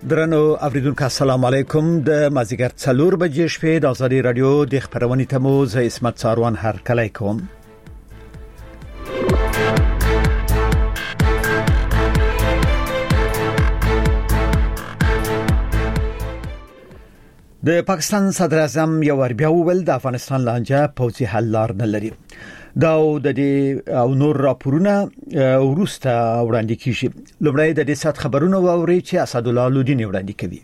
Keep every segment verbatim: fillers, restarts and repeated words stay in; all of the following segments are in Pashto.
درنو اوریدونکو السلام علیکم د مازیګر څلور بجې شپې د ازادي رادیو د خبرونې تمو زه اسمت ساروان هر کله کوم. د پاکستان صدر اعظم یو ور بیا وویل د افغانستان لانجه پوځي حل لار نه لري. دا د دې او نور راپورونه ورسته وړاندې کیږي. لومړی د دې سات خبرونه واوري چې اسد الله لودین وړاندې کوي.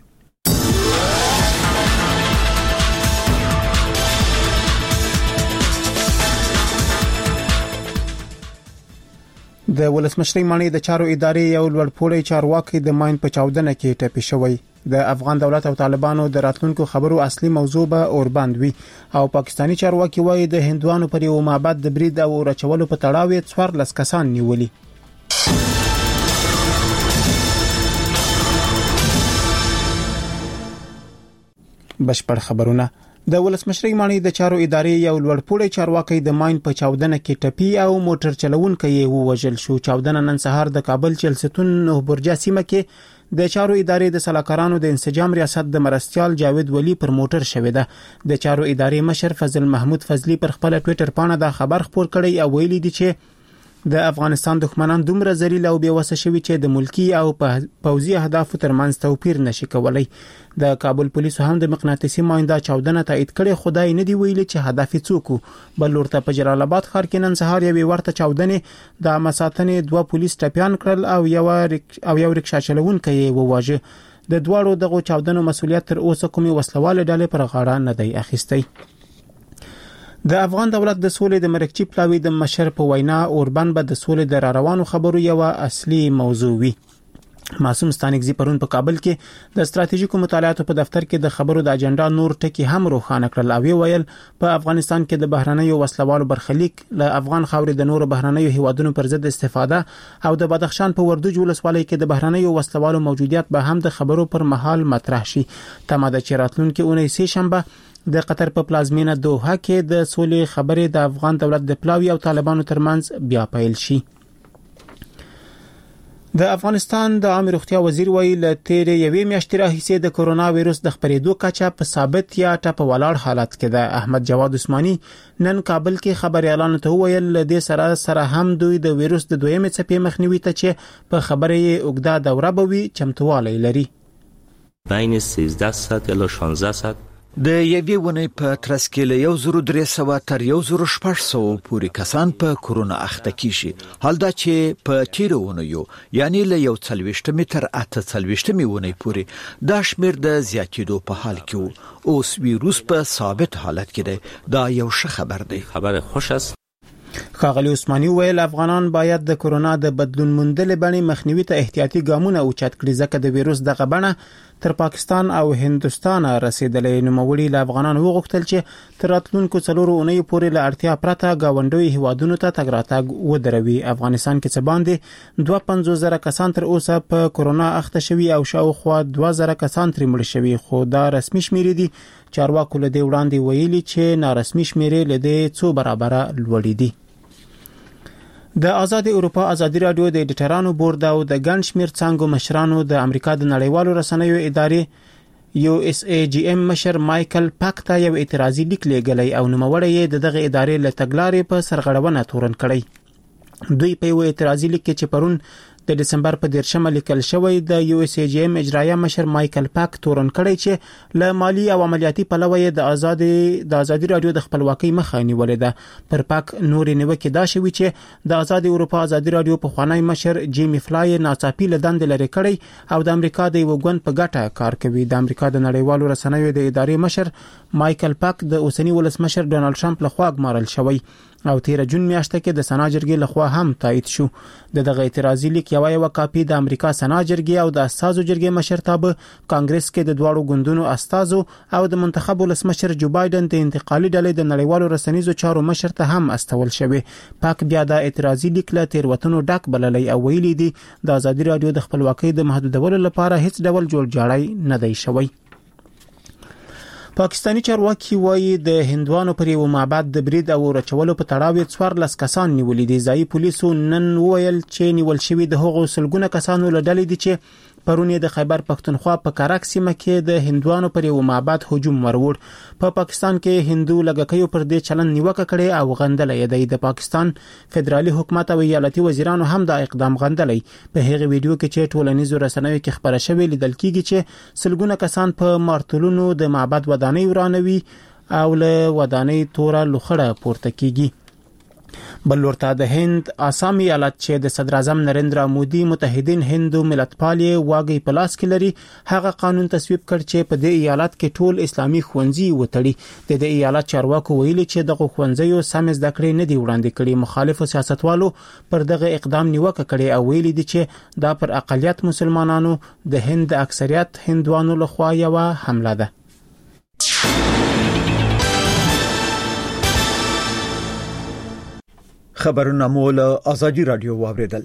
د ولسمشری مانی د چارو ادارې یو لوړپوړی چارواکي د ماین په چاودنه کې ټپي شوی. د افغان دولت او طالبانو د راتلونکو خبرو اصلي موضوع به اوربند وي او پاکستانی چارواکي وایي د هندوانو پر یو معبد د برید او رچولو په تړاو یې څوارلس کسان نیولي. بشپړ خبرونه. د ولسمشری مانی د چارو ادارې یو لوړپوړی چارواکي د ماین په چاودنه کې ټپي او موټر چلوونکی یې ووژل شو. چاودنه نن سهار د کابل چلستون نو برجا سیمه کې د چارو ادارې د سلاکارانو د انسجام ریاست د مرستيال جاوید ولی پر موټر شوې ده. د چارو ادارې مشر فضل محمود فضلی پر خپل ټوئیټر باندې دا خبر خپور کړی او ویلي دی چې د افغانستان دښمنان دومره ذلیل او بیوسه شوي چې د ملکی او پوځي اهدافو ترمنځ توپیر نشي کولای. د کابل پولیسو هم د مقناطیسي ماینده چاودنه تایید کړي. خدای نه دی ویلي چې هدف څوک بل ورته په جلال آباد ښار کې نن سهار یو ورته چاودنه د مساتنې دوه پولیس ټپيان کړل او یو او یو رکشا چلوونکی وواژه. د دواړو دغه چاودنو مسولیت تر اوسه کومي وسلواله ډلې پر غاړه نه دی اخیستی. د افغان دولت د سولې د مرکچی پلاوی د مشر په وینا اوربن به د سولې د روانو خبرو یو اصلي موضوع وي. معصوم ستانکزی پرون په کابل کې د ستراتیژیکو مطالعاتو په دفتر کې د خبرو د اجنډا نور ټکی هم روښانه کړل او ویل په افغانستان کې د بهرنیو وسلوالو برخلیک له افغان خاورې د نورو بهرنیو هیوادونو پر ضد استفاده او د بدخشان په وردوج ولسوالۍ کې د بهرنیو وسلوالو موجودیت به هم د خبرو پر مهال مطرح شي. تماده چیراتلون کې اونۍ سه شنبه د قطر په پلازمینه دوحه کې د سولې خبرې د افغان دولت د پلاوی او طالبانو ترمنځ بیا پیل شي. د افغانستان د عامه روغتیا وزیر ویل له تیرې یوې میاشتې راهیسې د کرونا وایروس د خپرېدو کچه په ثابت یا ټپه ولاړ حالت کې ده. احمد جواد عثماني نن کابل کې خبري اعلان ته ویل د سره سره هم دوی د وایروس د دویمې څپې مخنیوي ته چې په خبرې اوږده دوره بوي چمتووالی لري. بین سیزده ساعت الی شانزده ساعت د یوې ونې په ترڅ کې له یو زرو درې سوه تر یو زرو شپږ سوه پورې کسان په کورونا اخته کیږي. حال دا چې په تیرو ونیو یعنی له یو څلوېښت تر اته څلوېښت ونې پورې دا شمیر د زیاتېدو په حال کې وو. اوس ویروس په ثابت حالت کې دی. دا یو ښه خبر دی. خبر خوش است. ښاغلي عثماني ویل افغانان باید د کورونا د بدلون موندلې بڼې مخنیوي ته احتیاطي ګامونه اوچت کړي ځکه د وایروس دغه بڼه تر پاکستان او هندستان رسیدلې. نوموړي له افغانانو وغوښتل چې تر راتلونکو څلورو اونۍ پورې له اړتیا پرته گاونډي هیوادونو ته تګ راتګ ودروي. افغانستان کې څه باندې دوه پنځوس زره کسان تر اوسه په کورونا اخته شوي او شاوخوا دوه زره کسان ترې مړ شوي خو دا رسمي شمیرې دي. چارواکو له دې وړاندې ویلي چې نارسمي شمیرې له دې څو برابره لوړې دي. د آزاد اروپا ازادي رادیو د ایډیټرانو بورډ او د ګڼ شمېر څنګهو مشرانو د امریکا د نړیوالو رسنیو ادارې یو اس ای جی ام مشر مایکل پاک ته یو اعتراضي لیک لیږلی او نوموړی یې د دغه ادارې له تګلارې په سرغړونه تورن کړی. دوی په یو اعتراضي لیک کې چې پرون د دسمبر په دیرشمه لیکل شوی د یو اس ای جی ام اجرایه مشر مایکل پاک تورن کړی چې له مالی او عملیاتي پلوه د آزاد د آزادي رادیو د خپلواکۍ مخه نیولې ده. پر پاک نورې نیوکې دا شوی چې د آزاد اروپا آزادي رادیو په خوانی مشر جیمی فلای ناڅاپي له دندې لري کړی او د امریکا د یو ګوند په ګټه کار کوي. د امریکا د نړیوالو رسنیو د ادارې مشر مایکل پاک د اوسنی ولسمشر ډونالد ټرمپ لخوا ګمارل شوی او تیر جون میاشته کې د سنا جرګې لخوا هم تایید شو. د دغه اعتراضي لیک یو یو کاپی د امریکا سنا جرګې او د اساسو جرګې مشرتابه کانګرس کې د دواړو ګوندونو استازو او د منتخب ولسمشر جو بایدن د انتقالي ډلې د نړیوالو رسنیزو چارو مشر ته هم استول شوی. پاک بیا د اعتراضي لیک له تیروتنو ډک بللی او ویلي دی د آزادي رادیو د خپلواکۍ د محدودولو لپاره هیڅ ډول جوړ جاړی نه دی شوی. پاکستانی چارواکي وایي د هندوانو پر یو معبد د برید او رچولو په تړاو څوارلس کسان نیولې دي. ځایي پولیسو نن ویل چې نیول شوی د هغو سلګونه کسانو له ډلې دي چې پرون د خیبر پښتونخوا په کارک سیمه کې د هندوانو پر یو معبد هجوم وروړ. په پا پاکستان کې هندو لګکیو پر دې چلن نیوکه کړې او غندلې دی. د پاکستان فدرالي حکومت او ایالتي وزیرانو هم دا اقدام غندلې. په هغه ویډیو کې چې ټولنیزو رسنیو کې خبره شوې لیدل کېږي چې سلګونه کسان په مارتلونو د معبد ودانۍ ورانوي او له ودانۍ توره لوخړه پورته کیږي. بل ورته د هند آسام ایالت چې د صدر اعظم نریندرا مودي متحدین هندو ملتپالي واګي پلاس کې لري هغه قانون تصویب کړ چې په دې ایالت کې ټول اسلامي ښوونځي وتړي. د دې ایالت چارواکو ویلي چې دغه ښوونځیو سم زده کړې نه دی وړاندې کړي. مخالفو سیاستوالو پر دغه اقدام نیوکه کړي او ویلي دي چې دا پر اقلیت مسلمانانو د هند اکثریت هندوانو لخوا یو حمله ده. خبرونه مول ازادي رادیو واوریدل.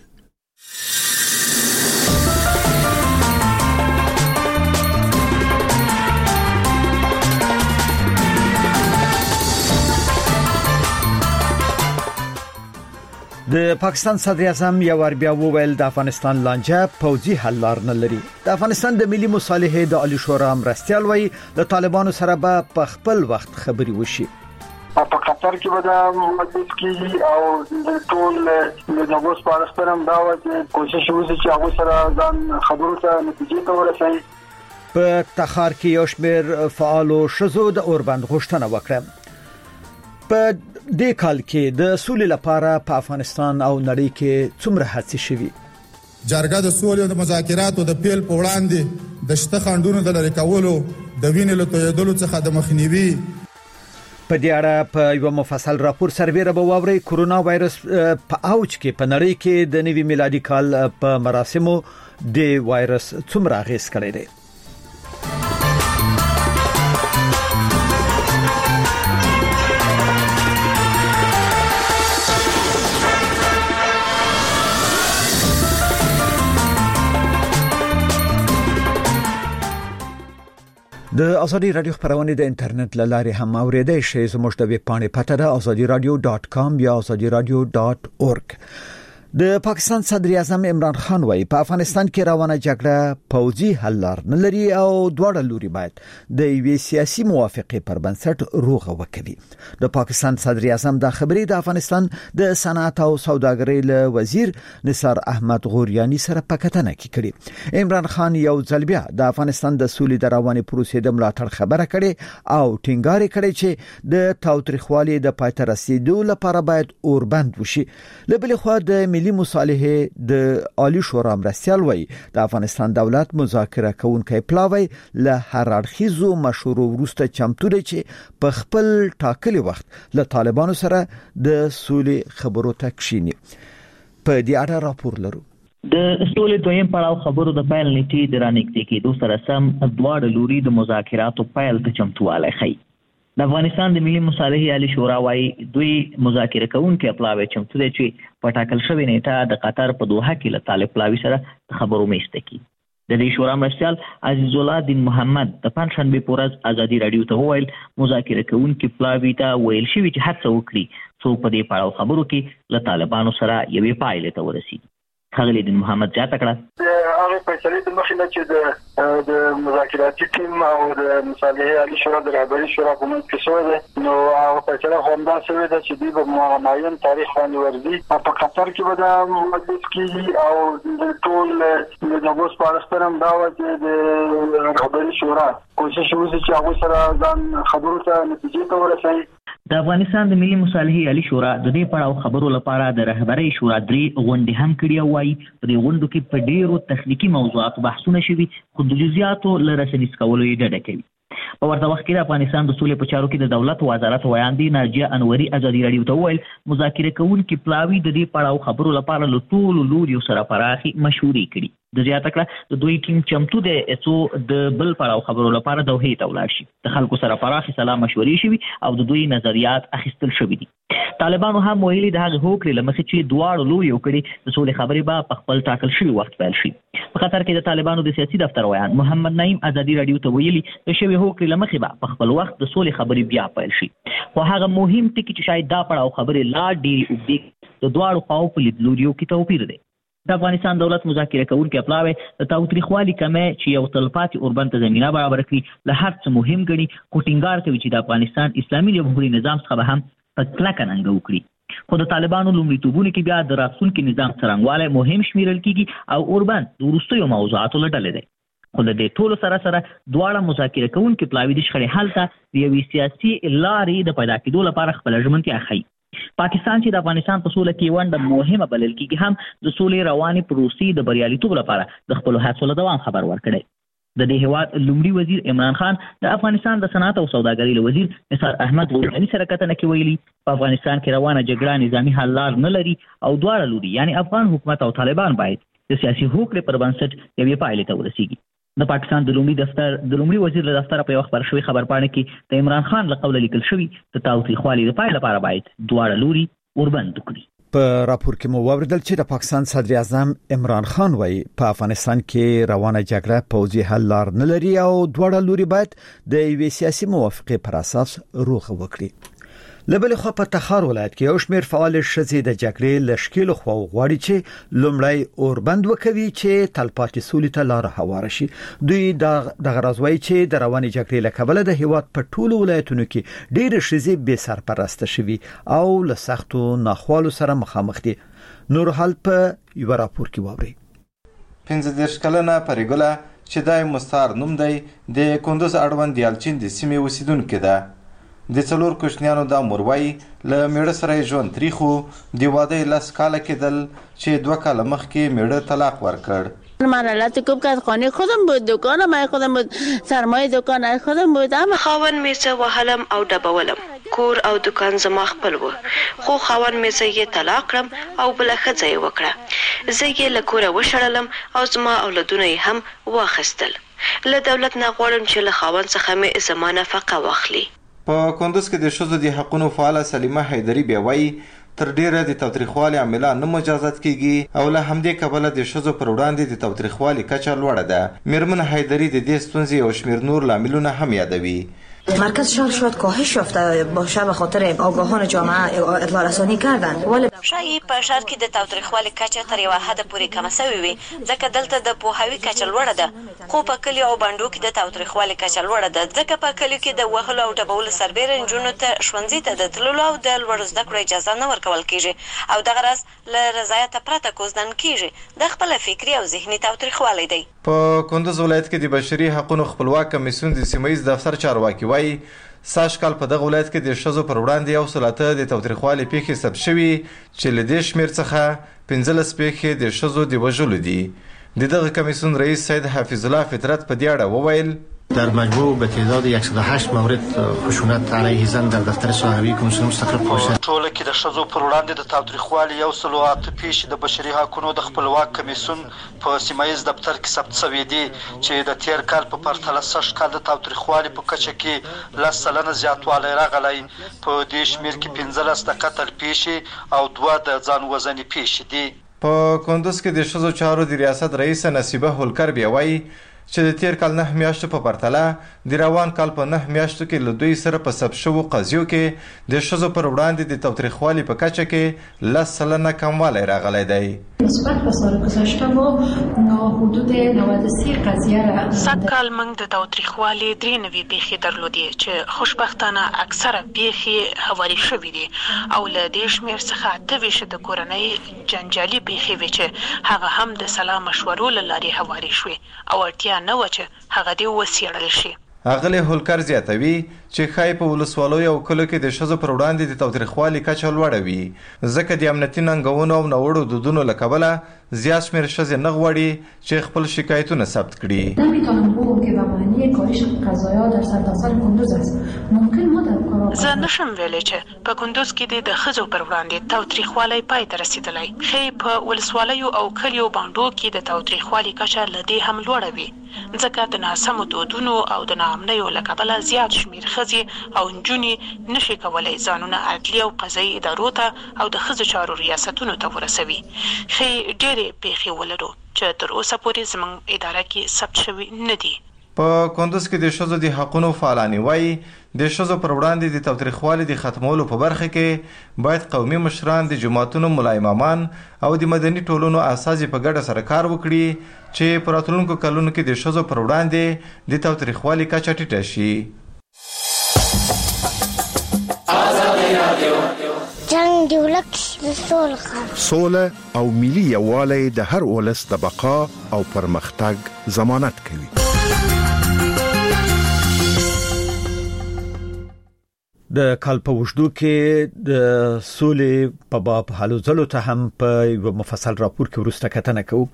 د پاکستان صدر اعظم یو بیا وویل د افغانستان لانجه پوځي حل لار نه لري. د افغانستان د ملي مصالحې د عالی شورا مرستیال وایي د طالبانو سره به په خپل وخت خبري وشي. په قطر کې به د مجلس کې او د ټول د نوښت پارسترم دا وایي کوشش وکړي چې هغه سره ځان خبرو ته نتیجې ته ورسوي. په تخار کې یو شمېر فعالو شزو د اوربند غوښتنه وکړه. په دې کال کې د سولې لپاره په افغانستان او نړۍ کې څومره هڅې شوي. جرګه د سولې او د مذاکراتو د پیل په وړاندې د شته خنډونو د لرې کولو د وینې له تویېدلو څخه د مخنیوي په دې اړه په یو مفصل راپور سرویره به واوري. کورونا وایرس په اوج کې په نړۍ کې د نوي میلادي کال په مراسمو د وایرس څومره اغیز کړی دی. د ازادي رادیو خبرونه د انټرنیټ لارې هم اوریدئ شئ. زموږ د ویب پاڼې پته ده azadi radio dot com یا azadi radio dot org. د پاکستان صدر اعظم عمران خان وايي په افغانستان کې روانه جګړه پوځي حل لار نه لري او دواړه لوري باید د یوې سیاسي موافقې پر بنسټ روغه وکړي. د پاکستان صدر اعظم د خبرې د افغانستان د صنعت او سوداګرۍ له وزیر نثار احمد غوریانی سره په کتنه کې کړي. عمران خان یو ځل بیا د افغانستان د سولې د روانې پروسې د ملاتړ خبره کړي او ټینګار کړي چې د تاوتریخوالي د پاتې رسیدو لپاره باید اوربند وشي. له بل خوا د ملي مصالحې د عالی شورا مرستیال وایي د افغانستان دولت مذاکره کوونکی پلاوی له هر اړخیزو مشورو وروسته چمتو دی چې په خپل ټاکلي وخت له طالبانو سره د سولې خبرو ته کښیني. په دې اړه راپور لرو. د سولې دویم پړاو خبرو د پیل نیټې د رانیږدې کېدو سره سم دواړه لوري د مذاکراتو پیل ته چمتووالی ښیي. د افغانستان د ملي مصالحې عالی شورا وايي دوی مذاکره کوونکي پلاوی چمتو دي چې په ټاکل شوی نیټه د قطر په دوحه کې له طالب پلاوی سره خبرو میسته کی. د دې شورا مرستیال عزیز الله دین محمد د پنځشنبه په ورځ ازادي رادیو ته وویل مذاکره کوونکي پلاوی ته ویل شوی چې هڅه وکړي څو په دې پړاو خبرو کې له طالبانو سره یوې پایلې ته ورسیږي. خغلی دین محمد زیاته کړه هغه فیصله د مخې نه چې د د مذاکراتي ټیم او د مصالحې عالی شورا د رهبري شورا په منځ کې شوې ده نو هغه فیصله هم دا شوې ده چې دوی په معین تاریخ باندې ورځي. په قطر کې به د مجلس کې او د ټول د نوښت پارسترم دا وایي چې د رهبري شورا کوشش وکړي چې هغه سره ځان خبرو ته نتیجې ته ورسوي. د افغانستان د ملي مصالحې عالی شورا د دې پړاو خبرو لپاره د رهبري شورا درې غونډې هم کړې او وايي په دې غونډو کې په ډېرو تخنیکی موضوعاتو بحثونه شوي خو د جزئیاتو له رسنیز کولو یې ډډه کوي. په ورته وخت کې د افغانستان د سولې په چارو کې د دولت وزارت ویاندې ناجیه انوري ازادي رادیو ته وویل مذاکره کوونکي پلاوی د دې پړاو خبرو لپاره له ټولو لوریو سره پراخي مشورې کړي. د زیاته کړه د دوی ټیم چمتو دی څو د بل پړاو خبرو لپاره دوحې ته ولاړ شي. د خلکو سره پراخي سلا مشورې شوي او د دوی نظریات اخیستل شوي دي. طالبانو هم ویلي د هغه هوکړې له مخې چې دواړو لوري وکړي د سولې خبرې به په خپل ټاکل شوي وخت پیل شي. په قطر کې د طالبانو د سیاسي دفتر ویان محمد نعیم ازادي رادیو ته ویلي د شوي هوکړې له مخې به په خپل وخت د سولې خبرې بیا پیل شي. خو هغه مهم ټکی چې شاید دا پړاو خبرې لا ډېرې اوږدې د دواړو خواو په لیدلوریو کې توپیر دی. د افغانستان دولت مذاکره کوونکي پلاوی د تاوتریخوالي کمه چې یو تلپاتې اوربند ته زمینه برابر کړي له هر څه مهم ګڼي خو ټینګار کوي چې د افغانستان اسلامي جمهوریت نظام څخه به هم په کلکه ننګه وکړي خو د طالبانو لومړیتوبونو کې بیا د راتلونکي نظام څرنګوالی مهم شمیرل کیږي او اوربند د وروستیو موضوعاتو له ډلې دی خو د دې ټولو سره سره دواړه مذاکره کوونکي پلاوي د شخړې حل ته د یوې سیاسي لارې د پیدا کېدو لپاره خپله ژمنتیا ښیي پاکستان چې د افغانستان په سوله کې ونډه مهمه بلل کېږي هم د سولې روانې پروسې د بریالیتوب لپاره د خپلو هڅو له دوام خبر ورکړی د دې هېواد لومړي وزیر عمران خان د افغانستان د صنعت او سوداګرۍ له وزیر نثار احمد غورجاني سره کتنه کې ویلي په افغانستان کې روانه جګړه نظامي حل لار نه لري او دواړه لوري یعنی افغان حکومت او طالبان باید د سیاسي هوکړې پر بنسټ یوې پایلې ته ورسیږي د پاکستان د لومړي دفتر د لومړي وزیر له دفتره په یو خبر شوی خبرپاڼه کې د عمران خان له قوله لیکل شوي د تاوتریخوالي د پای لپاره باید دواړه لوري اوربند وکړي په راپور کې مو واوریدل چې د پاکستان صدر اعظم عمران خان وایي په افغانستان کې روانه جګړه پوځي حل لار نه لري او دواړه لوري باید د یوې سیاسي موافقې پر اساس روغه وکړي لبل خو په تخار ولایت کې یو شمېر فعال ښځې د جګړې لشکېلو خو غواړي چې لومړی اوربند وکوي چې تلپاتې سولې ته لار هواره شي دوی د غرض وایي چې د روانې جګړې له کبله د هیواد په ټولو ولایتونو کې ډېر ښځې بې سرپرسته شوي او له سختو ناخوالو سره مخامخ دي نور حال په یو راپور کې واوري پنځه دېرش کلنه پریګله چې دای مستعار نوم دی د کندوز اړوند یالچین د سیمې اوسیدونکې ده د څلور کوچنیانو د مروي له میړه سره ژوند تریخو د واده لاس کاله کېدل چې دوه کاله مخکې میړه طلاق ورکړ من حالت کوب که از خانه خودم بود دکانم ای خودم بود سرمایه دکان ای خودم بود اما خاون میزه وهلم او ډبولم کور او دکان زما خپل و خو خاون میزه یې طلاق کړم او بل ښځه یې وکړه زه یې له کوره وشړلم او زما اولادونه یې هم واخیستل له دولت نه غواړم چې له خاون څخه مې زما نفقه واخلي په کندوز کې د ښځو د حقونو فعاله سلیمه حیدري بیا وایي تر ډیره د تاوتریخوالي عاملان نه مجازات کیږي او له همدې کبله د ښځو پر وړاندې د تاوتریخوالي کچه لوړه ده میرمن حیدري د دې ستونزې او شمیر نور لاملونه هم یادوي مرکز شهر شاید کاهش یافته باشه به خاطر آگاهان جامعه اطلاع رسانی کردن ولی شاید په شهر کې د تاوتریخوالي کچه تر یوه حد پورې کمه شوې وي ځکه دلته د پوهاوي کچه لوړه ده خو په کلیو او بانډو کې د تاوتریخوالي کچه لوړه ده ځکه په کلیو کې د وهلو او ډبولو سربیره نجونو ته ښوونځي ته د تللو او د لوړو زده کړو اجازه نه ورکول کیږي او دغه راز له رضایته پرته کوزدن کیږي د خپل فکري او ذهني تاوتریخوالي دی په کندوز ولایت کې د بشري حقوقو خپلواک کمیسیون د سیمایي دفتر چارواکي وایي ساش کال په دغه ولایت کې د ښځو پر وړاندې یو سلاته د تاوتریخوالي پیښې ثبت شوي چې له دې شمېر څخه پنځلس پیښې د ښځو د وژلو دي د دغه کمیسیون رئیس سید حفیظ الله فطرت په دې اړه وویل در مجموع به تعداد صد و هشت مورد خشونت علیه زن در دفتر صاحبی کمیسیون مستقل پوښتنه ټول کې د ښځو پر وړاندې د تاوتریخوالي یو سل او اته پیښې د بشري حقوقو د خپلواک کمیسیون په سیمایي دفتر کې ثبت شوي دي چې د تیر کال په پرتله سږ کال د تاوتریخوالي په کچه کې لس سلنه زیاتوالی راغلی په دې شمېر کې پنځلس د قتل پیښې او دوه د ځان وژنې پیښې دي په کندوز کې د ښځو چارو د ریاست رئیس نصیبه هولکر بیا وایي چې د تیر کال نه میاشتو په پرتله د روان کال په نه میاشتو کې له دوی سره په ثبت شوو قضیو کې د ښځو پر وړاندې د تاوتریخوالي په کچه کې لس سلنه کموالی راغلی دی نسبت به سال گذشته ما حدود نود و سه قضیه را صد کال موږ د تاوتریخوالي درې نوي پیښې درلودې چې خوشبختانه اکثره پیښې هواري شوي دي او له دې شمېر څخه اته ویشت د کورنۍ جنجالي پیښې وې چې هغه هم د سلا مشورو له لارې هواري شوې او اړتیا نه وه چې هغه دې وڅېړل شي اغلی هولکر زیاتوي چې ښایي په ولسوالیو او کلیو کې د ښځو پر وړاندې د تاوتریخوالي کچه لوړه وي ځکه د امنیتي ننګونو او ناوړو دودونو له کبله زیات شمېر ښځې نه غواړي چې خپل شکایتونه ثبت کړي نمیتونم بگم که به معنی کاهش قضایا در سرتاسر کندوز است ممکن ما در کار زه نشم ویلی چې په کندوز کې د ښځو پر وړاندې تاوتریخوالی پای ته رسېدلی ښایي په ولسوالیو او کلیو بانډو کې د تاوتریخوالي کچه له دې هم لوړه وي ځکه د ناسمو دودونو او د ناامنیو له کبله زیات شمېر ښځې او نجونې نشي کولی ځانونه عدلي او قضایي ادارو ته او د ښځو چارو ریاستونو ته ورسوي ښایي ډېرې پیښې ولرو چې تر اوسه پورې زموږ اداره کې ثبت شوي نه دي په کندوز کې د ښځو د حقونو فعالانې وایي د ښځو پر وړاندې د تاوتریخوالي د ختمولو په برخه کې باید قومي مشران د جماعتونو ملا امامان او د مدني ټولنو اساسي په ګډه سره کار وکړي چې په راتلونکو کلونو کې د ښځو پر وړاندې د تاوتریخوالي کچه ټیټه شي. جنگ دی ولک د سوله سوله او ملي یووالی د هر ولس د بقا او پرمختګ ضمانت کوي. د کال په وشدو کې د سولې په باب هلو ځلو ته هم په یو مفصل راپور کې ورسته کتنه کوو.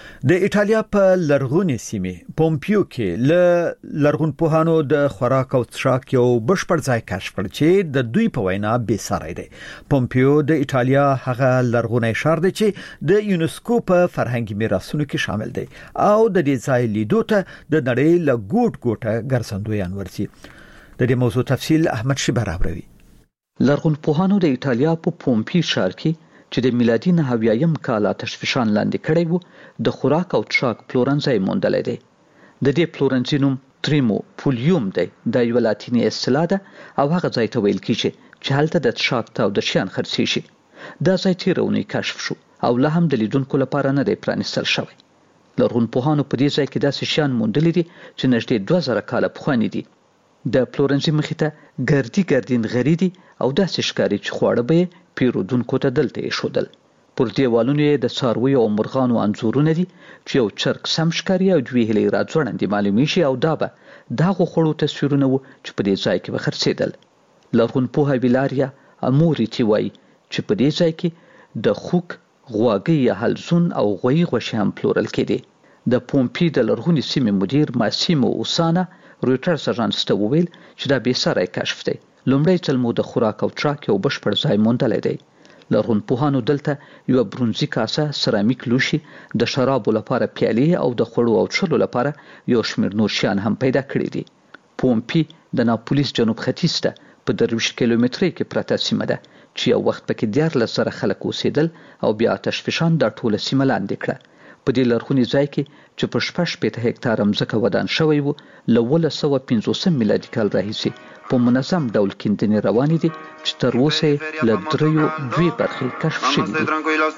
د ایټالیا په لرغونې سیمه پومپیو کې ل لرغون پوهانو د خوراک او څښاک یو بشپړ ځای کشف کړ چې د دوی په وینا بې ساری دی. پومپیو د ایټالیا هغه لرغونی ښار دی چې د یونسکو په فرهنګي میراثونو کې شامل دی او د دې ځای لیدو ته د نړۍ له ګوټ ګوټه ګرځندویان ورځي. د دې موضوع تفصیل احمد شیبر راوړي. لرغون پوهانو د ایټالیا په پومپی ښار کې چې د میلادي نهه اویایم کال آتش فشان لاندې کړی وو د خوراک او څښاک پلورنځای موندلی دی. د دې پلورنځي نوم تریمو پولیوم دی. دا یوه لاتیني اصطلاح ده او هغه ځای ته ویل کیږي چې هلته د څښاک تاوده شیان خرڅیږي. دا ځای تېره اونۍ کشف شو او لا هم د لیدونکو لپاره نه دی پرانیستل شوی. لرغون پوهانو په دې ځای کې داسې شیان موندلي دي چې نږدې دوه زره کاله پخواني دي. د پلورنځي مخې ته ګردي ګردین غري دي او داسې ښکاري چې خواړه به یې پیرودونکو ته دلته ایښودل. پر دیوالونو یې د څارویو او مرغانو انځورونه دي چې یو چرګ سم ښکاري او دوې هیلۍ راځوړندې معلومیږي او دا به د هغو خوړو تصویرونه وو چې په دې ځای کې به خرڅېدل. لرغون پوهه ویلاریا اموریتي وایي چې په دې ځای کې د خوک، غواګۍ یا حلزون او غویي غوښې هم پلورل کېدې. د پومپی د لرغونې سیمې مدیر ماسیمو اوسانا رویټرز اژانس ته وویل چې دا بې ساری کشف دی. لومړی ځل مو د خوراک او څښاک یو بشپړ ځای موندلی دی. لرغون پوهانو دلته یو برونزي کاسه، سرامیک لوښي، د شرابو لپاره پیالې او د خوړو او څښلو لپاره یو شمېر نور شیان هم پیدا کړي دي. پومپی د ناپولیس جنوب ختیځ ته په درویشت کیلومترۍ کې پرته سیمه ده چې یو وخت پکې دیارلس زره خلک اوسېدل او بیا آتش فشان دا ټوله سیمه لاندې کړه. په دې لرغوني ځای کې چې په شپږ شپېته هکتاره مځکه ودان شوی و له اوولس سوه پنځوسم میلادي کال راهیسې په منظم ډول کیندنې روانې دي چې تر اوسه یې له دریو دوې برخې کشف شوي دي.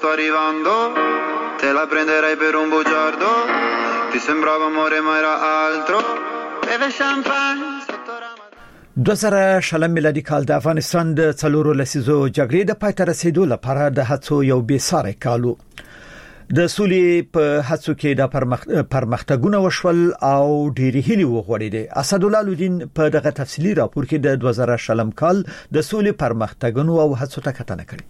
دوه زره شلم میلادي کال د افغانستان د څلورو لسیزو جګړې د پای ته رسیدو لپاره د هڅو یو بې ساری کال و. د سولې په هڅو کې د پرمخ... پرمختګونه وشول او ډېری هیلې وغوړېدې. اسدالله لودین په دغه تفصیلي راپور کې د دوه زره شلم کال د سولې پرمختګونو او هڅو ته کتنه کړې.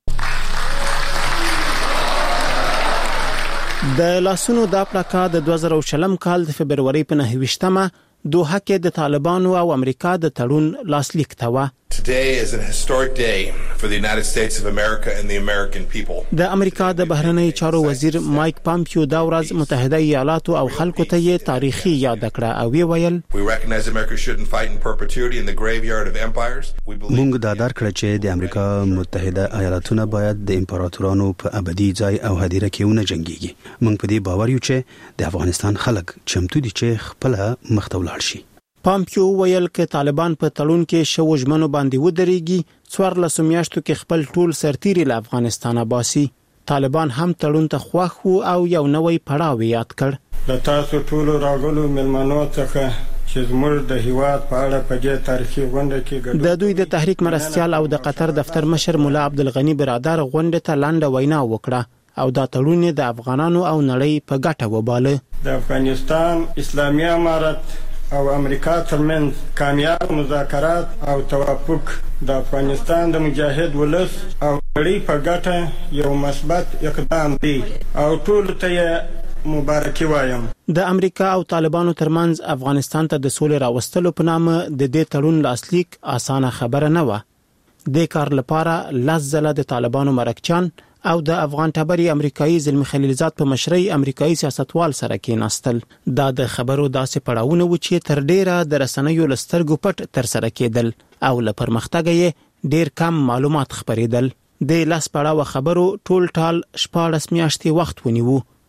د لاسونو دا پلاکا د دوه زره شلم کال د فبرवरी په نهه ویشتمه دوحه کې د طالبانو او امریکا د تړون لاسلیک ته و. Today is a historic day for the United States of America and the American people. د امریکا د بهرنی چارو وزیر مایک پامپیو دا ورځ متحده ایالاتو او خلکو ته یې تاریخي یاد کړه او وی ویل We recognize America shouldn't fight in perpetuity in the graveyard of empires. موږ دا درک کړ چې د امریکا متحده ایالاتونه باید د امپراتورانو په ابدي ځای او هدیره کې ونه جنگيږي. موږ په دې باور یو چې د افغانستان خلک چمتو دي چې خپل مخ ته ولاړ شي. پامپیو ویل چې طالبان په تړون کې شو ژمنو باندې ودرېږي څوارلس میاشتو کې خپل ټول سرتیري له افغانستانه باسي. طالبان هم تړون ته خوښ وو او یو نوی پړاو یاد کړ. د تاسو ټول راغلو ملمنو څخه چې زموږ د هیواد په اړه په دې تاریخي غونډه کې د دوی د تحریک مرستيال او د قطر دفتر مشر مولا عبدالغنی برادر غونډه ته لاندې وینا وکړه او دا تړون د افغانانو او نړۍ په ګټه وباله. د افغانستان اسلامي امارت او امریکا ترمنځ کامیاب مذاکرات او توافق د افغانستان د مجاهد ولس او نړۍ په ګټه یو مثبت اقدام دی او ټول ته مبارکي وایم. د امریکا او طالبانو ترمنځ افغانستان ته د سولې راوستلو په نامه د دې تړون لاسلیک اسانه خبره نه و. د کار لپاره لس ځله د طالبانو مرکچان او د افغان ټبري امریکایي زلمی خلیلزاد په مشرۍ امریکایي سیاستوال سره کېناستل. دا د خبرو داسې پړاوونه و چې تر ډیره د رسنیو لسترګو پټ تر سره کېدل او له پرمختګ یې ډیر کم معلومات خبرېدل. د لاس پړاو خبرو ټول ټال شپاړس میاشتې وخت ونیو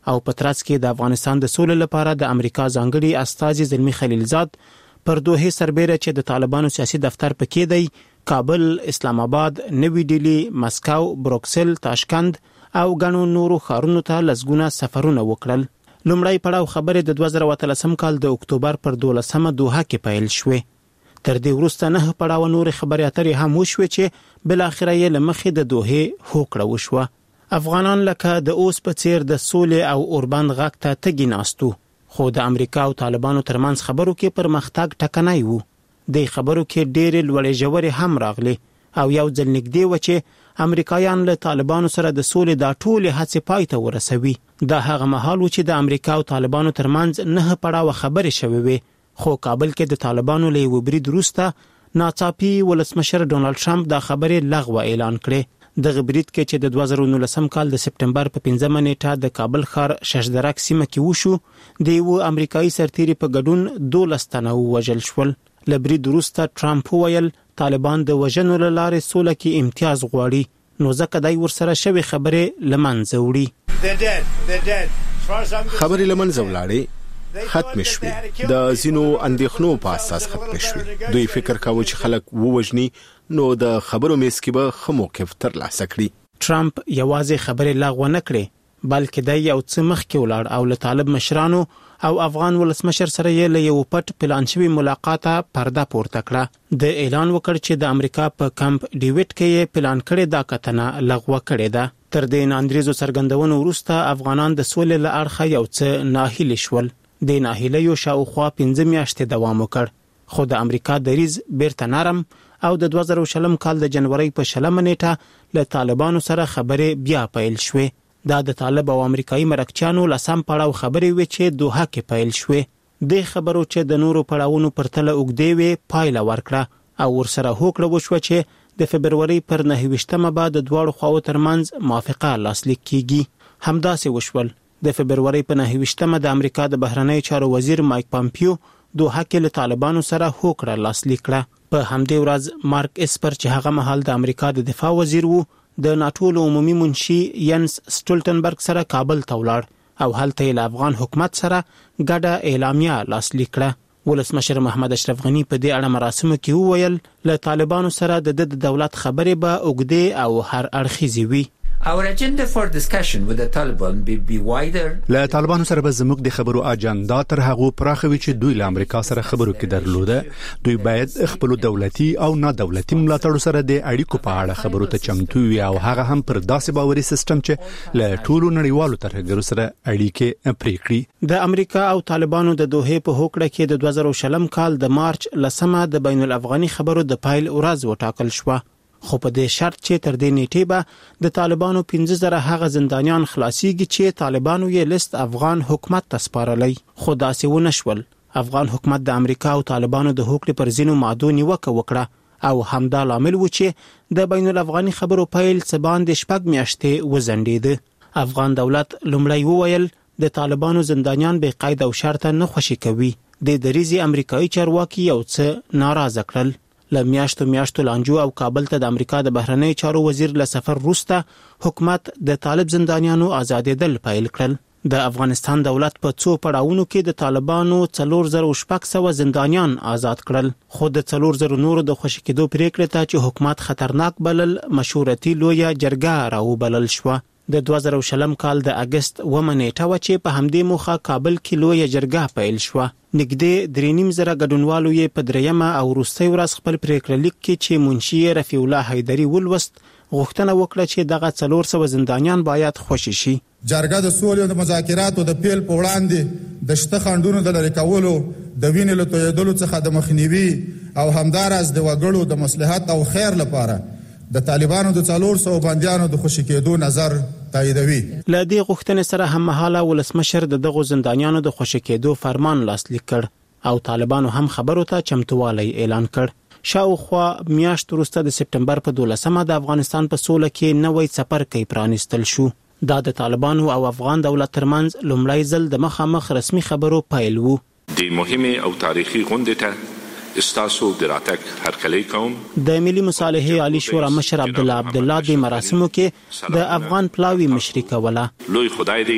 او په ترڅ کې د افغانستان د سولې لپاره د امریکا ځانګړي استازي زلمی خلیلزاد پر دوه سربېره چې د طالبانو سیاسي دفتر پکې دی کابل، اسلام آباد، نوی ډیلی، مسکو، بروکسل، تاشکند او غنو نورو ښارونو ته لسګونه سفرونه وکړل. لومړی پړاو خبرې د دوه زره اتلسم کال د اکتوبر پر دولسمه دوحه کې پیل شوې. تر دې وروسته نه پړاو نور خبرې اترې هم وشوې چې بل اخره یې لمخې د دوحه هوکړه وشوه. افغانان لکه د اوس په څیر د سولې او اوربند غاک ته تګی ناستو، خو د امریکا او طالبانو ترمنځ خبرو کې پرمختګ ټکنی وو. د خبرو کې ډېرې لوړې ژورې هم راغلي او یو ځل نږدې و چې امریکایان له طالبانو سره د سولې دا ټولې هڅې پای ته ورسوي. دا هغه مهال و چې د امریکا او طالبانو ترمنځ نه پړاوه خبرې شوې وې، خو کابل کې د طالبانو له یو برید وروسته ناڅاپي ولسمشر ډونالد ټرمپ دا خبرې لغوه اعلان کړې. دغه برید کې چې د دوه زره نولسم کال د سپټمبر په پنځمه نیټه د کابل ښار ششدرک سیمه کې وشو، د یو امریکایي سرتیري په ګډون دولس تنه ووژل شول. له برید وروسته ټرمپ وویل طالبان د وژنو له لارې سوله کې امتیاز غواړي، نو ځکه دی ورسره شوې خبرې له منځه وړي. خبرې له منځه ولاړې، ختم شوې، د ځینو اندېښنو په اساس ختم شوې. دوی فکر کاوه چې خلک ووژني نو د خبرو میز کې به ښه موقف ترلاسه کړي. ټرمپ یوازې خبرې لغوه نه کړې، بلکې د یو څه مخکې ولاړ او له طالب مشرانو او افغان ولسمشر سره یې له یو پټ پلان شوي ملاقاته پرده پورته کړه. د اعلان وکړ چې د امریکا په کمپ ډیویډ کې یې پلان کړې دا کتنه لغوه کړې ده. تر دې ناندریزو څرګندونو وروسته افغانان د سولې له اړخه یو څه ناهیلي شول. د ناهیلیو شاوخوا پنځه میاشتې دوام وکړ، خو د امریکا دریځ بیرته نرم او د دوه زره شلم کال د جنوري په شلمه نیټه له طالبانو سره خبرې بیا پیل شوې. دا د طالب او امریکایي مرکچیانو لسم پړاو خبرې وې چې دوحه کې پیل شوې. د خبرو چې د نورو پړاوونو پرتله اوږدې وې پایله ورکړه او ورسره هوکړه وشوه چې د فبروري پر نهه ویشتمه به د دواړو خواو ترمنځ موافقه لاسلیک کیږي. همداسې وشول. د فبروري په نهه ویشتمه د امریکا د بهرنیو چارو وزیر مایک پامپیو دوحه کې له طالبانو سره هوکړه لاسلیک کړه. په همدې ورځ مارک اسپر چې هغه مهال د امریکا د دفاع وزیر وو د ناتو له عمومي منشي ینس سټولټنبرګ سره کابل ته ولاړ او هلته یې له افغان حکومت سره ګډه اعلامیه لاسلیک کړه. ولسمشر محمد اشرف غني په دې اړه مراسمو کې وویل له طالبانو سره د د دولت خبرې به اوږدې او هر اړخیزې وي. Our agenda for discussion with the Taliban be, be wider. له طالبانو سره به زموږ د خبرو اجنډا تر هغه پراخه وي چې دوی له امریکا سره خبرو کې درلوده. دوی باید خپل دولتي او نه دولتي ملاتړ سره د اړیکو په اړه خبرو ته چمتو وي او هغه هم پر داسې باوري سیستم چې له ټولو نړیوالو ترهګرو سره اړیکې پرې کړي. د امریکا او طالبانو د دوحه په هوکړه کې د دوه زره شلم کال د مارچ لسمه د بین الافغاني خبرو د پایل ورځ وټاکل شوه، خو په دې شرط چې تر دې نیټې به د طالبانو پنځه زره هغه زندانیان خلاصيږي چې طالبانو یې لیست افغان حکومت ته سپارلی، خو داسې ونه شول. افغان حکومت د امریکا او طالبانو د هوکړې پر ځینو مادو نیوکه وکړه او همدا لامل و چې د بین الافغاني خبرو پیل څه باندې شپږ میاشتې وځنډېده. افغان دولت لومړی وویل د طالبانو زندانیان بې قید او شرطه نه خوشي کوي. د دریځي امریکایي چارواکي یو څه ناراضه کړل. له میاشتو میاشتو لانجو او کابل ته د امریکا د بهرنیو چارو وزیر له سفر وروسته حکومت د طالب زندانیانو آزادېدل پیل کړل. د افغانستان دولت په څو پړاوونو کې د طالبانو څلور زره شپږ سوه زندانیان آزاد کړل، خو د څلور زره نورو د خوشي کېدو پریکړې ته چې حکومت خطرناک بلل مشورتي لویه جرګه راوبلل شوه. د دوه زره شلم کال د اگست اوومه نیټه وه چې په همدې موخه کابل کې لویه جرګه پیل شوه. نږدې درې نیم زره ګډونوالو یې په دریمه او وروستۍ ورځ خپل پریکړه لیک کې چې منشي رفیع الله حیدري ولوست غوښتنه وکړه چې دغه څلور سوه زندانیان باید خوشي شي. جرګه د سولې او د مذاکراتو د پیل په وړاندې د شته خنډونو د لرې کولو، د وینې له تویېدلو څخه د مخنیوي او همداراز د وګړو د مصلحت او خیر لپاره د طالبانو د څلور سوه بندیانو د خوشي کېدو نظر تاییدوي. له دې غوښتنې سره هم مهاله ولسمشر د دغو زندانیانو د خوشي کېدو فرمان لاسلیک کړ او طالبانو هم خبرو ته چمتووالی اعلان کړ. شاوخوا میاشت وروسته د سپټمبر په دولسمه د افغانستان په سوله کې نوی څپرکی پرانیستل شو. دا د طالبانو او افغان دولت ترمنځ لومړی ځل د مخامخ رسمي خبرو پیل وو. د مهمه او تاریخي غونډې ته استاسو د راتګ هرکلی کوم. د ملي مصالحې عالی شورا مشر عبدالله عبدالله د مراسمو کې د افغان پلاوی مشري کوله. لوی خدای دې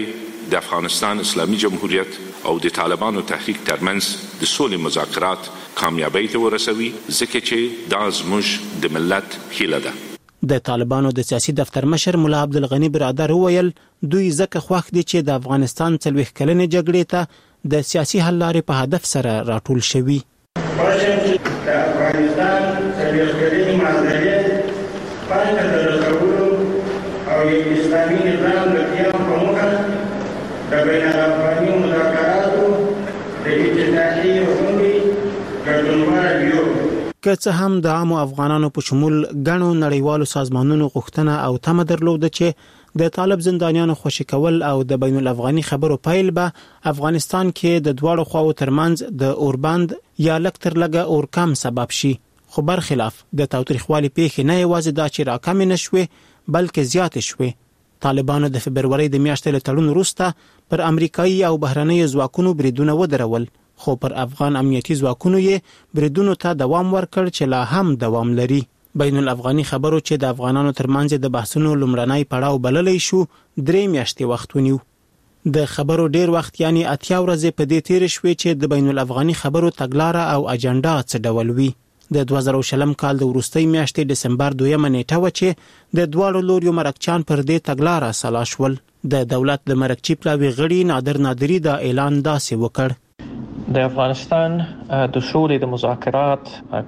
د افغانستان اسلامي جمهوریت او د طالبانو تحریک ترمنځ د سولې مذاکرات کامیابی ته ورسوي ځکه چې دا زموږ د ملت هیله ده. د طالبانو د سیاسي دفتر مشر مولا عبدالغنی برادر وویل دوی ځکه خوښ دي چې د افغانستان څلوېښت کلنې جګړې ته د سیاسي حل لارې په هدف سره راټول شوي. د افغانستان څلوېښت کلنې معادلې پای ته د رسولو او یو اسلامي نظام د قیام په موخه د بین الافغاني مذاکراتو د افتتاحي غونډې ګډونوال یو. که څه هم د عامو افغانانو په شمول ګڼو نړیوالو سازمانونو غوښتنه او تمه درلوده چې د طالب زندانیانو خوشي کول او د بین الافغاني خبرو پیل به افغانستان کې د دواړو خواو ترمنځ د اوربند یا لږ تر لږه اورکم سبب شي، خو برخلاف د تاوتریخوالي پیښې نه یوازې دا چې راکمې نه شوې بلکې زیاتې شوې. طالبانو د فبرورۍ د میاشتې له تړون وروسته پر امریکایي او بهرنیو ځواکونو بریدونه ودرول، خو پر افغان امنیتي ځواکونو یې بریدونو ته دوام ورکړ چې لا هم دوام لري. بین الافغاني خبرو چې د افغانانو ترمنځ د بحثونو لومړنی پړاو بللی شو درې میاشتې وخت ونیو. د خبرو ډیر وخت یعنی اتیا ورځې په دې تیر شوې چې د بین الافغاني خبرو تګلاره او اجنډا څه ډول وي. د دوه زره شلم کال د وروستۍ میاشتې دسمبر دویمه نیټه و چې د دواړو لوریو مرکچیان پر دې تګلاره سلا شول. د دولت د مرکچی پلاوي غړي نادر نادری دا اعلان داسې وکړ: د افغانستان د سولې د مذاکرات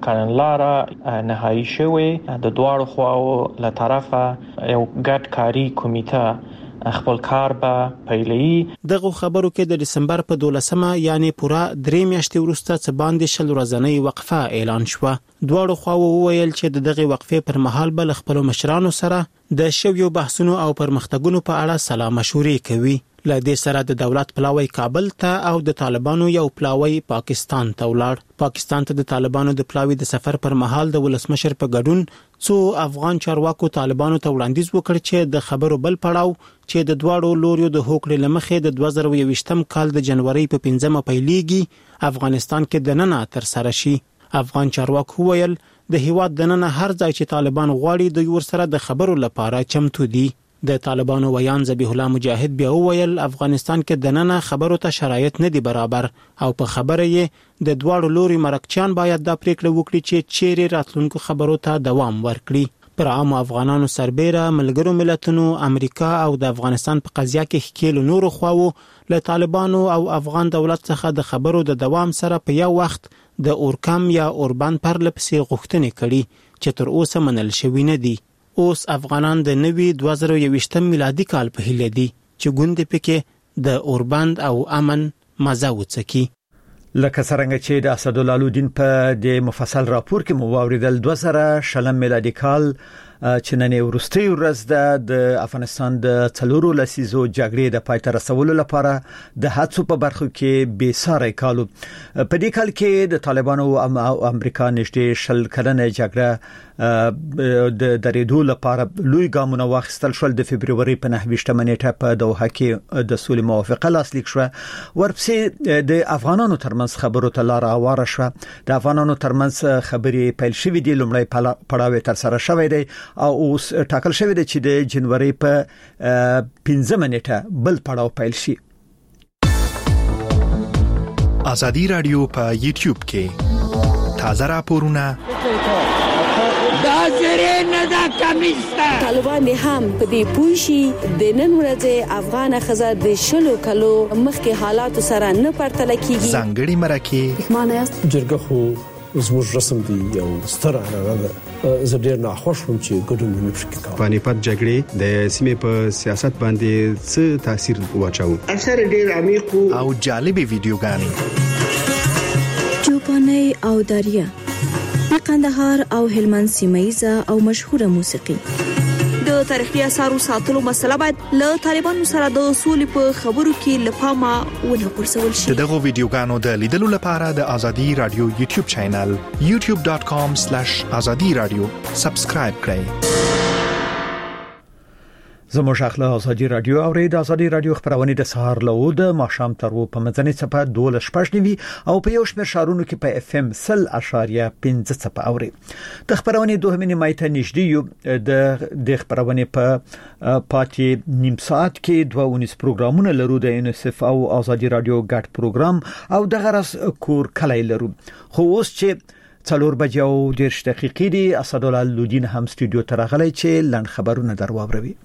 کړنلاره نهایی شوی د دواړو خواو له طرفه یو ګډ کاری کمیټه خپل کار به پیلوي. دغه خبرو کې د دسمبر په دولسمه یعنی پوره درې میاشتې وروسته څه باندې شل ورځنۍ وقفه اعلان شوه. دواړو خواو وویل چې د دغه وقفې پر مهال به له خپلو مشرانو سره د شویو بحثونو او پرمختګونو په اړه سلا مشورې کوي. له دې سره د دولت پلاوی کابل ته او د طالبانو یو پلاوی پاکستان ته ولاړ. پاکستان ته د طالبانو د پلاوی د سفر پر مهال د ولسمشر په ګډون څو افغان چارواکو طالبانو ته وړاندیز وکړ چې د خبرو بل پړاو چې د دواړو لوریو د هوکړې لمخې د دوه زره یوویشتم کال د جنوري په پنځمه پیلېږي افغانستان کې دننه تر سره شي. افغان چارواکو ویل د هیواد دننه هر ځای چې طالبان غواړي د ورسره د خبرو لپاره چمتو دي. د طالبانو ویان ذبیح الله مجاهد بیا وویل افغانستان کې دننه خبرو ته شرایط نه دي برابر او په خبره یې د دواړو لوري مرکچیان باید دا پریکړه وکړي چې چیرې راتلونکو خبرو ته دوام ورکړي. پر عامو افغانانو سربېره ملګرو ملتونو امریکا او د افغانستان په قضیه کې ښکېلو نورو خواو له طالبانو او افغان دولت څخه د خبرو د دوام سره په یو وخت د اورکم یا اوربند پرله پسې غوښتنې کړي چې تر اوسه منل شوي نه دي. اوس افغانان د نوي دوه زره یوویشتم میلادي کال په هیله دي چې ګوندې پکې د اوربند او امن مزه وڅکي. لکه څنګه چې د اسدالله الدین په د مفصل راپور کې مو واوریدل دوه زره شلم میلادي کال چې نن ورستي ورځ ده د افغانستان د څلورو لسیزو جګړې د پای ته رسولو لپاره د هڅو په برخه کې بې ساري کالو. په دې کال کې د طالبانو او امریکا نږدې شل کلنه جګړه د درېدو لپاره لوی ګامونه واخیستل شول. د فبرवरी په نهه نیټه په دوحه کې د سولې موافقه لاسلیک شوه. ورپسې د افغانانو ترمنځ خبرو ته لار هواره شوه. د افغانانو ترمنځ خبرې پیل شوې دي. لومړی پړاو تر سره شوی دی او اوس ټاکل شوی دی چې د جنوري په پنځمه نیټه بل پړاو پیل شي. ازادي رادیو په یوټیوب کې تازه راپورونه دا زری نه دا کمیسته طالبان هم په دې پوښي د نن ورځې افغان خزه د شلو کلو مخکې حالات سره نه پرتل کیږي. ځانګړي مرکه معنی جرګه خو زموږ رسم دی یو ستر عنعنه ده. زه ډیر ناخوښ وم چې ګډون نه پکې کوم. پانیپت جګړې د سیمې په سیاست باندې څه تاثیر واچاو؟ اکثر ډیر عمیق او جالبې ویډیوګانې چوپاني او داریا د قندهار او هلمند سیمایزه او مشهوره موسیقي. د تاریخي اثارو ساتلو مسله باید له طالبانو سره د اصول په خبرو کې لپاره ونه پرسول شي. دغه ویډیوګانو د لیدلو لپاره د ازادي رادیو یوټیوب چینل یوټیوب ډاټ کام سلیش ازادي رادیو سبسکرایب کړئ. زموږ اخلا ازادي رادیو او د ازادي رادیو خبرونه د سهار له د ماښام تر و په مدني صفه دوله شپږنیوي او په یو شمېر شهرونو کې په اف ام سل اشاریه پنځه صفه اوري د خبرونه دوه نیمه ته نږدې یو د د خبرونه په پاتې نیم ساعت کې دوه ونیس پروګرامونه لرو د انسف او ازادي رادیو ګډ پروګرام او د غرس کور کلای لرو خو اوس چې څلور بجې او دیرش دقیقې دي اسدالله لودین هم استودیو ته راغلی چې لنډ خبرونه درواوروي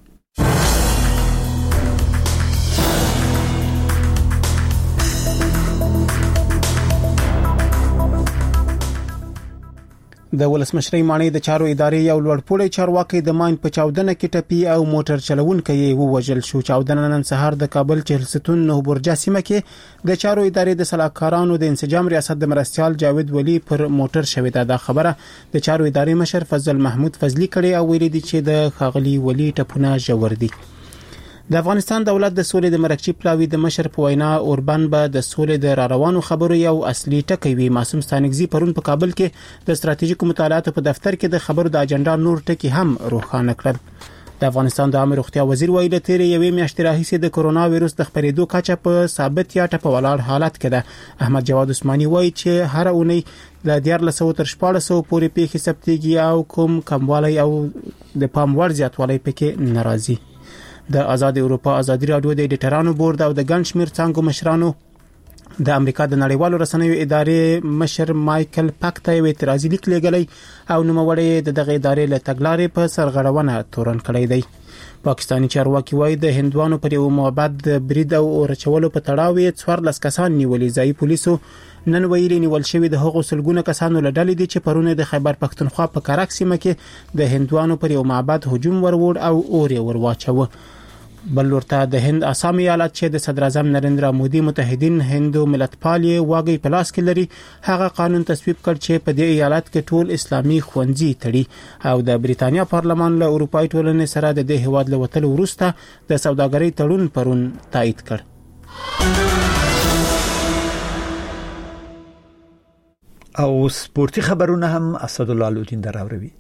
د ولسمشرۍ مانی د چارو ادارې یو لوړپوړی چارواکي د ماین په چاودنه کې ټپي او موټر چلوونکی یې ووژل شو. چاودنه نن سهار د کابل چهلستون نو برجا سیمه کې د چارو ادارې د سلاکارانو د انسجام ریاست د مرستيال جاوید ولی پر موټر شوې ده. د خبره د چارو ادارې مشر فضل محمود فضلی کړي او ویلي دي چې د خاغلی ولی ټپونه جوړ دي. د افغانستان دولت د سولې د مرکزی پلاوی د مشر په وینا اوربان به د سولې د راروانو خبرو یو اصلي ټکی وي. معصوم ستانګزی پرون په کابل کې د ستراتیژیکو مطالعاتو په دفتر کې د خبرو د اجنډا نور ټکی هم روښانه کړل. د افغانستان د عامه روغتیا وزیر ویلي تیرې یوې میاشتې راهیسې د کرونا وایروس د خپرېدو کچه په ثابت یا ټپه ولاړ حالت کې ده. احمد جواد عثماني وایي چې هر اونۍ د دیارلس سوه تر شپاړس سوه پورې پیښې ثبتېږي او کوم کموالی او د پام وړ زیاتوالی پکې ناراضي. د آزاد اروپا ازادي رادیو د ایډیټرانو بورډ او د ګڼ شمېر څنګه مشرانو د امریکا د نړیوالو رسنیو ادارې مشر مایکل پاک ته یو اعتراضي لیک لېږلی او نوموړی د دغه ادارې له تګلارې په سرغړونه تورن کړی دی. پاکستاني چارواکي وایي د هندوانو پر یو موبد د برید او اورچولو په تړاو یې څوارلس کسان نیولي. ځایي پولیسو نن ویلي نیول شوی د هغو سلګونه کسانو له ډلې دي چې پرونه د خیبر پښتونخوا په کراک سیمه کې د هندوانو پر یو معبد هجوم ورور او اور یې ورواچوه. بل ورته د هند آسام ایالت چې د صدر اعظم نریندرا مودي متحدین هندو ملتپالي واګي پلاس کې لري هغه قانون تصویب کړ چې په دې ایالت کې ټول اسلامي خوندزي تړي او د بریتانیا پارلمان له اروپای ټولنې سره د دې هواد له وتلو وروسته د سوداګرۍ تړون پرون تایید کړ. او سپورتي خبرونه هم اسدالله لودین دراوروي.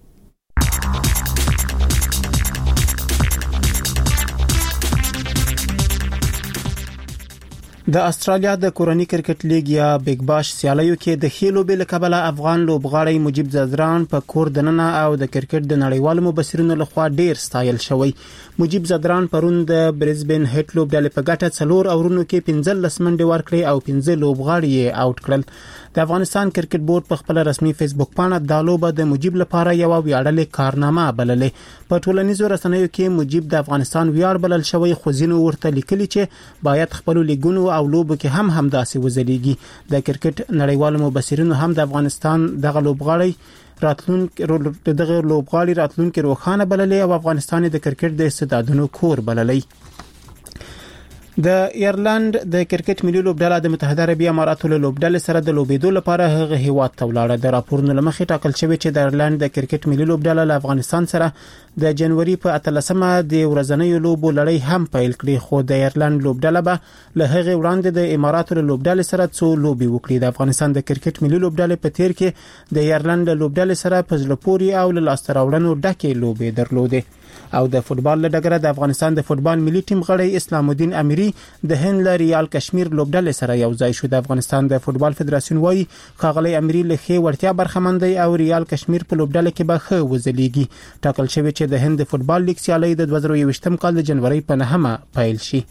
د استرالیا د کورنی کرکټ لیګ یا بیگ باش سیالیو کې د خېلو بل کبله افغان لوبغاړی مجيب زدران په کور دننه او د کرکټ د نړیوالو مبصرینو لخوا ډیر ستایل شوی. مجيب زدران پرون د برزبن هټ لوب ډلې په ګټه څلور اورونو کې پنځه لس منډې ورکړې او پنځه لوبغاړي یې آوټ کړل. د افغانستان کرکټ بورډ په خپل رسمي فیسبوک باندې د لوبه د مجيب لپاره یو ویاړلې کارنامه بللې. په ټولنیزو رسنیو کې مجيب د افغانستان ویاړ بلل شوی خو ځینو ورته لیکلي چې باید خپل لیګونو او لوبو کې هم همداسې وزلیږي. د کرکټ نړیوالو مبصرینو هم د افغانستان دغه لوبغاړي راتلونکي دغه لوبغاړي راتلونکي روښانه بللې او افغانستان د کرکټ د استعدادونو کور بللې. د ایرلند د کرکټ ملي لوبډله د متحده عربي اماراتو له لوبډلې سره د لوبېدو لپاره هغه هیواد ته ولاړه. د راپورونو لمخې ټاکل شوی چې د ایرلند د کرکټ ملي لوبډله له افغانستان سره د جنوري په اتلسمه د ورځنیو لوبو لړۍ هم پیل کړي خو د ایرلند لوبډله به له هغه وړاندې د اماراتو له لوبډلې سره څو لوبي وکړي. د افغانستان د کرکټ ملي لوبډلې په تیر کې د ایرلند لوبډلې سره په زلپوري او له لاستراوړنو ډکه لوبي درلودې. او د فوتبال لډګره د افغانستان د فوتبال ملي ټیم غړی اسلام الدین اميري د هند له ریال کشمیر لوبډلې سره یو ځای شو. د افغانستان د فوتبال فدراسیون وایي خاغلی اميري له خې ورتیا برخمن دی او ریال کشمیر په لوبډلې کې به ښه وځلېږي. ټاکل شوی چې د هند د فوتبال لیګ سیالي د دوه زره یوویشتم کال د جنوري په نهمه پیل شي.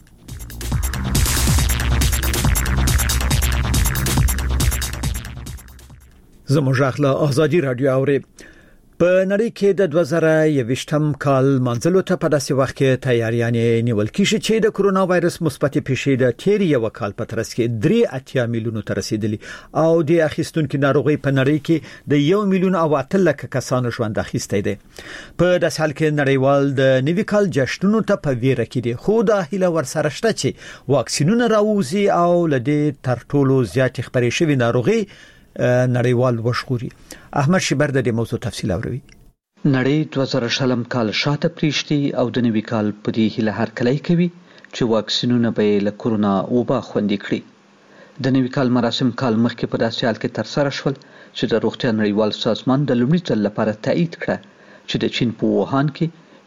زموږ اخلا ازادي رادیو اوري. په نړۍ کې د دوه زره یوویشتم کال منځلو ته په داسې وخت کې تیاریانې نیول کیږي چې د کرونا وایرس مثبتې پیښې د تیر یو کال په ترڅ کې درې اتیا میلیونو ته رسیدلي او د اخیستونکو ناروغي په نړۍ کې د یو میلیون او اته لک کسانو ژوند اخیستی دی. په داسې حال کې نړیوال د نوي کال جشنونو ته په ویره کې دي خو د هیله ورسره شته چې واکسینونه راوځي او لدې تر ټولو زیات خبرې شوی ناروغي نړیوال وشغوري. احمد شبر د دې موضوع تفصیل اوري. نړۍ دوه زره شلم کال شاته پریشتي او د نوي کال په دې هیله هر کلی کوي چې واکسینونه به له کرونا وبا خوندي کړي. د نوي کال مراسم کال مخکې په داسې حال کې تر سره شول چې د روغتیا نړیوال سازمان د لومړي ځل لپاره تایید کړه چې د چین په ووهان کې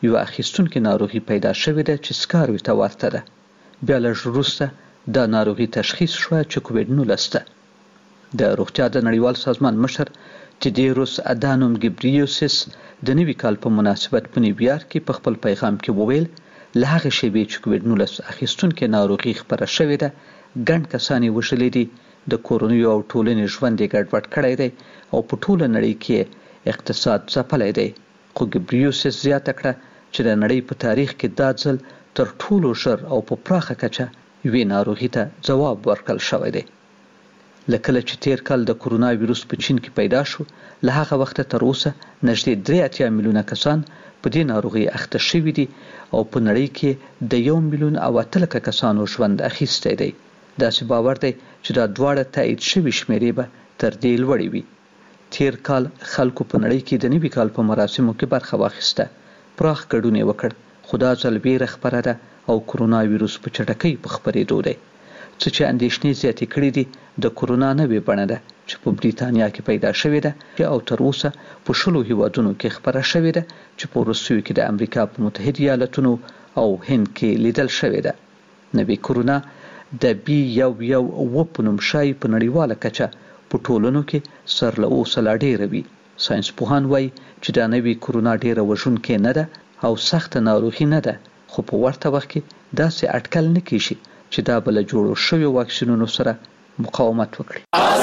یو اخیستونکو ناروغي پیدا شوې ده چې سکاروي ته ورته ده. بیا لږ وروسته دا ناروغي تشخیص شوه چې کوویډ نولس ده. د روغتیا د نړیوال سازمان مشر تیدروس ادانوم ګبریوسس د نوي کال په مناسبت په نیویارک کې په خپل پیغام کې وویل له هغه شیبې چې کوویډ نولس اخیستونکو ناروغي خپره شوې ده ګڼ کسان یې وشلې دي. د کورونو او ټولنې ژوند یې ګډوډ کړی دی او په ټوله نړۍ کې اقتصاد ځپلی دی. خو ګبریوسس زیاته کړه چې د نړۍ په تاریخ کې دا ځل تر ټولو ژر او په پراخه کچه یوې ناروغي ته ځواب ورکړل شوی دی. له کله چې تیر کال د کرونا ویروس په چین کې پیدا شو له هغه وخته تر اوسه نږدې درې اتیا میلیونه کسان په دې ناروغي اخته شوي دي او په نړۍ کې د یو میلیون او اته لکه کسانو ژوند اخیستی دی. داسې باور دی چې دا دواړه تایید شوي شمیرې به تر دې لوړې وي. تیر کال خلکو په نړۍ کې د نوي کال په مراسمو کې برخه واخیسته. پراخ ګډون یې وکړ خو دا ځل ویره خپره ده او کرونا ویروس په چټکۍ په خپرېدو دی. څه چې اندېښنې زیاتې کړي دي د کرونا نوې بڼه ده چې په بریتانیا کې پیدا شوې ده او تر اوسه په شلو هیوادونو کې خپره شوې ده چې په وروستیو کې د امریکا په متحده ایالتونو او هند کې لیدل شوې ده. نوې کرونا د بي یو یو اوه په نوم شایي په نړیواله کچه په ټولنو کې سر له اوسه لا ډېره وي. ساینس پوهان وایي چې دا نوې کرونا ډېره وژونکې نه ده او سخته ناروغي نه ده خو په ورته وخت کې داسې اټکل نه کیږي چې دا بل جوړو شوی واکسینونو سره مقاومت وکړي.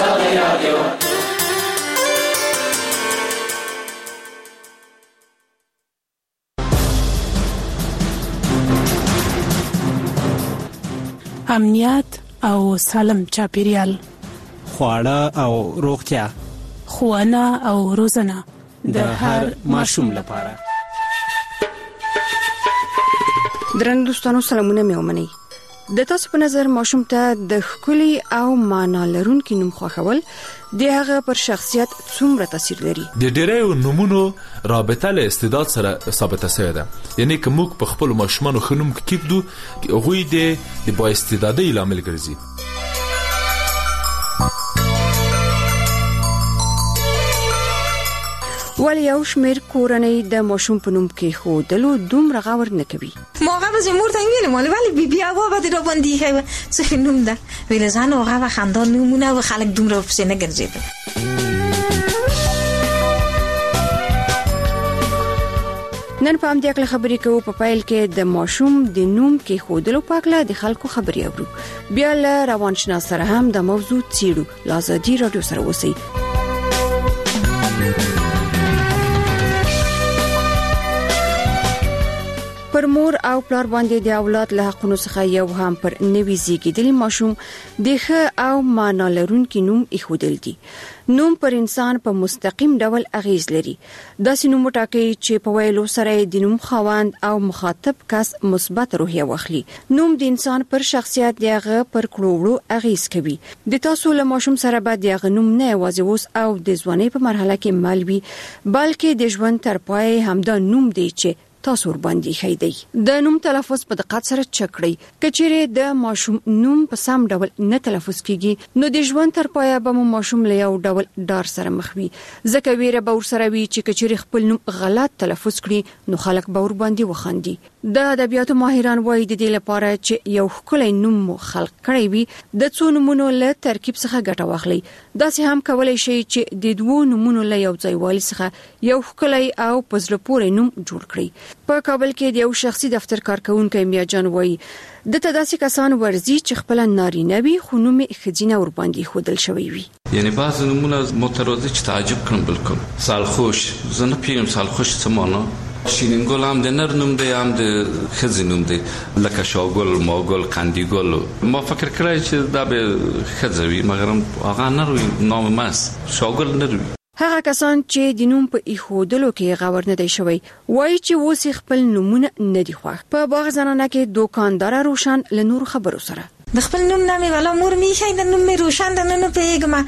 امنیت او سالم چاپیریال، خواړه او روغتیا، ښوونه او روزنه د هر ماشوم لپاره. درنو دوستانو سلامونه مې ومنئ. د تاسو په نظر ماشوم ته د ښکلي او معنا لرونکي نوم خوښول د هغه پر شخصیت څومره تاثیر لري؟ د ډېرو نومونو رابطه له استعداد سره ثابته شوې ده. یعنی که موږ په خپل ماشومانو ښه نوم کېږدو هغوی د با استعدادۍ لامل ګرځي. ولی یو شمیر کورنۍ د ماشوم په نوم کې خودلو دومره غور نه کوي. موقع به زمور ته ویل مال ولی بی بی هوا به را باندې خو څه نوم ده ویل ځان هغه و خاندان نمونه و خلک دومره په نه ګرځیدل. نن په همدې اړه خبرې کوو. په پایل کې د ماشوم د نوم کې خودلو پاکله د خلکو خبرې اورو. بیا له روانشناس سره هم د موضوع څیړو. لازادي رادیو سره اوسئ. پر مور او پلار باندې د اولاد له حقونو څخه یو هم پر نوي زیږیدلي ماشوم د ښه او معنا لرونکي نوم ایښودل دي. نوم پر انسان په مستقیم ډول اغیز لري. داسې نوم ټاکي چې په ویلو سره د نوم خاوند او مخاطب کس مثبت روحیه واخلي. نوم د انسان پر شخصیت دغه پر کړوړو اغیز کوي. د تاسو له ماشوم سره به دغه نوم نه یوازې اوس او د ځوانۍ په مرحله کې مالوي بلکې د ژوند تر پای هم دا نوم دی چې تاسو ور باندې خېدی. د نوم تلفظ په دقت سره چکړئ. کچېره د ماشوم نوم په سم ډول نه تلفظ کیږي نو د ژوند تر پایه به ماشوم له یو ډول ډار سره مخ وي. ځکه ویره به ور سره وي چې کچېره خپل نوم غلط تلفظ کړي نو خلک به ور باندې وخاندي. د ادبیاتو ماهران وایي د دې لپاره چې یو خپل نوم خلق کړی وي د څو نومونو له ترکیب څخه ګټه واخلي. داسې هم کولای شي چې د دوو نومونو له یو ځای والي څخه یو خپل او پزله پورې نوم جوړ کړي. په کابل کې د یو شخصي دفتر کارکونکو میا جان وایي د تداسي کسان ورزي چې خپل نارینه وي خو نوم خزینه ور باندې خودل شوی وي. یعنی بعض نمونه مترادف چې تعجب کړم بالکل. سالخوش زنه پیرم سالخوش څه معنا؟ شیرین ګل هم د نر نوم دی هم د ښځې نوم دی لکه شاګل ماګل قندیګل. ما فکر کړی چې دا به ښځه وي مګر هغه نر وي نام ماس شاګل نر وي. هغه کسان چې د نوم په ایښودلو کې غور نه دی شوی وایي چې اوس خپل نومونه نه دی خوښ. په باغ زنانه کې دوکاندار روشن له نور خبرو سره د خپل نوم نامې ولا مور می شي د نوم می روشن د نن په یګما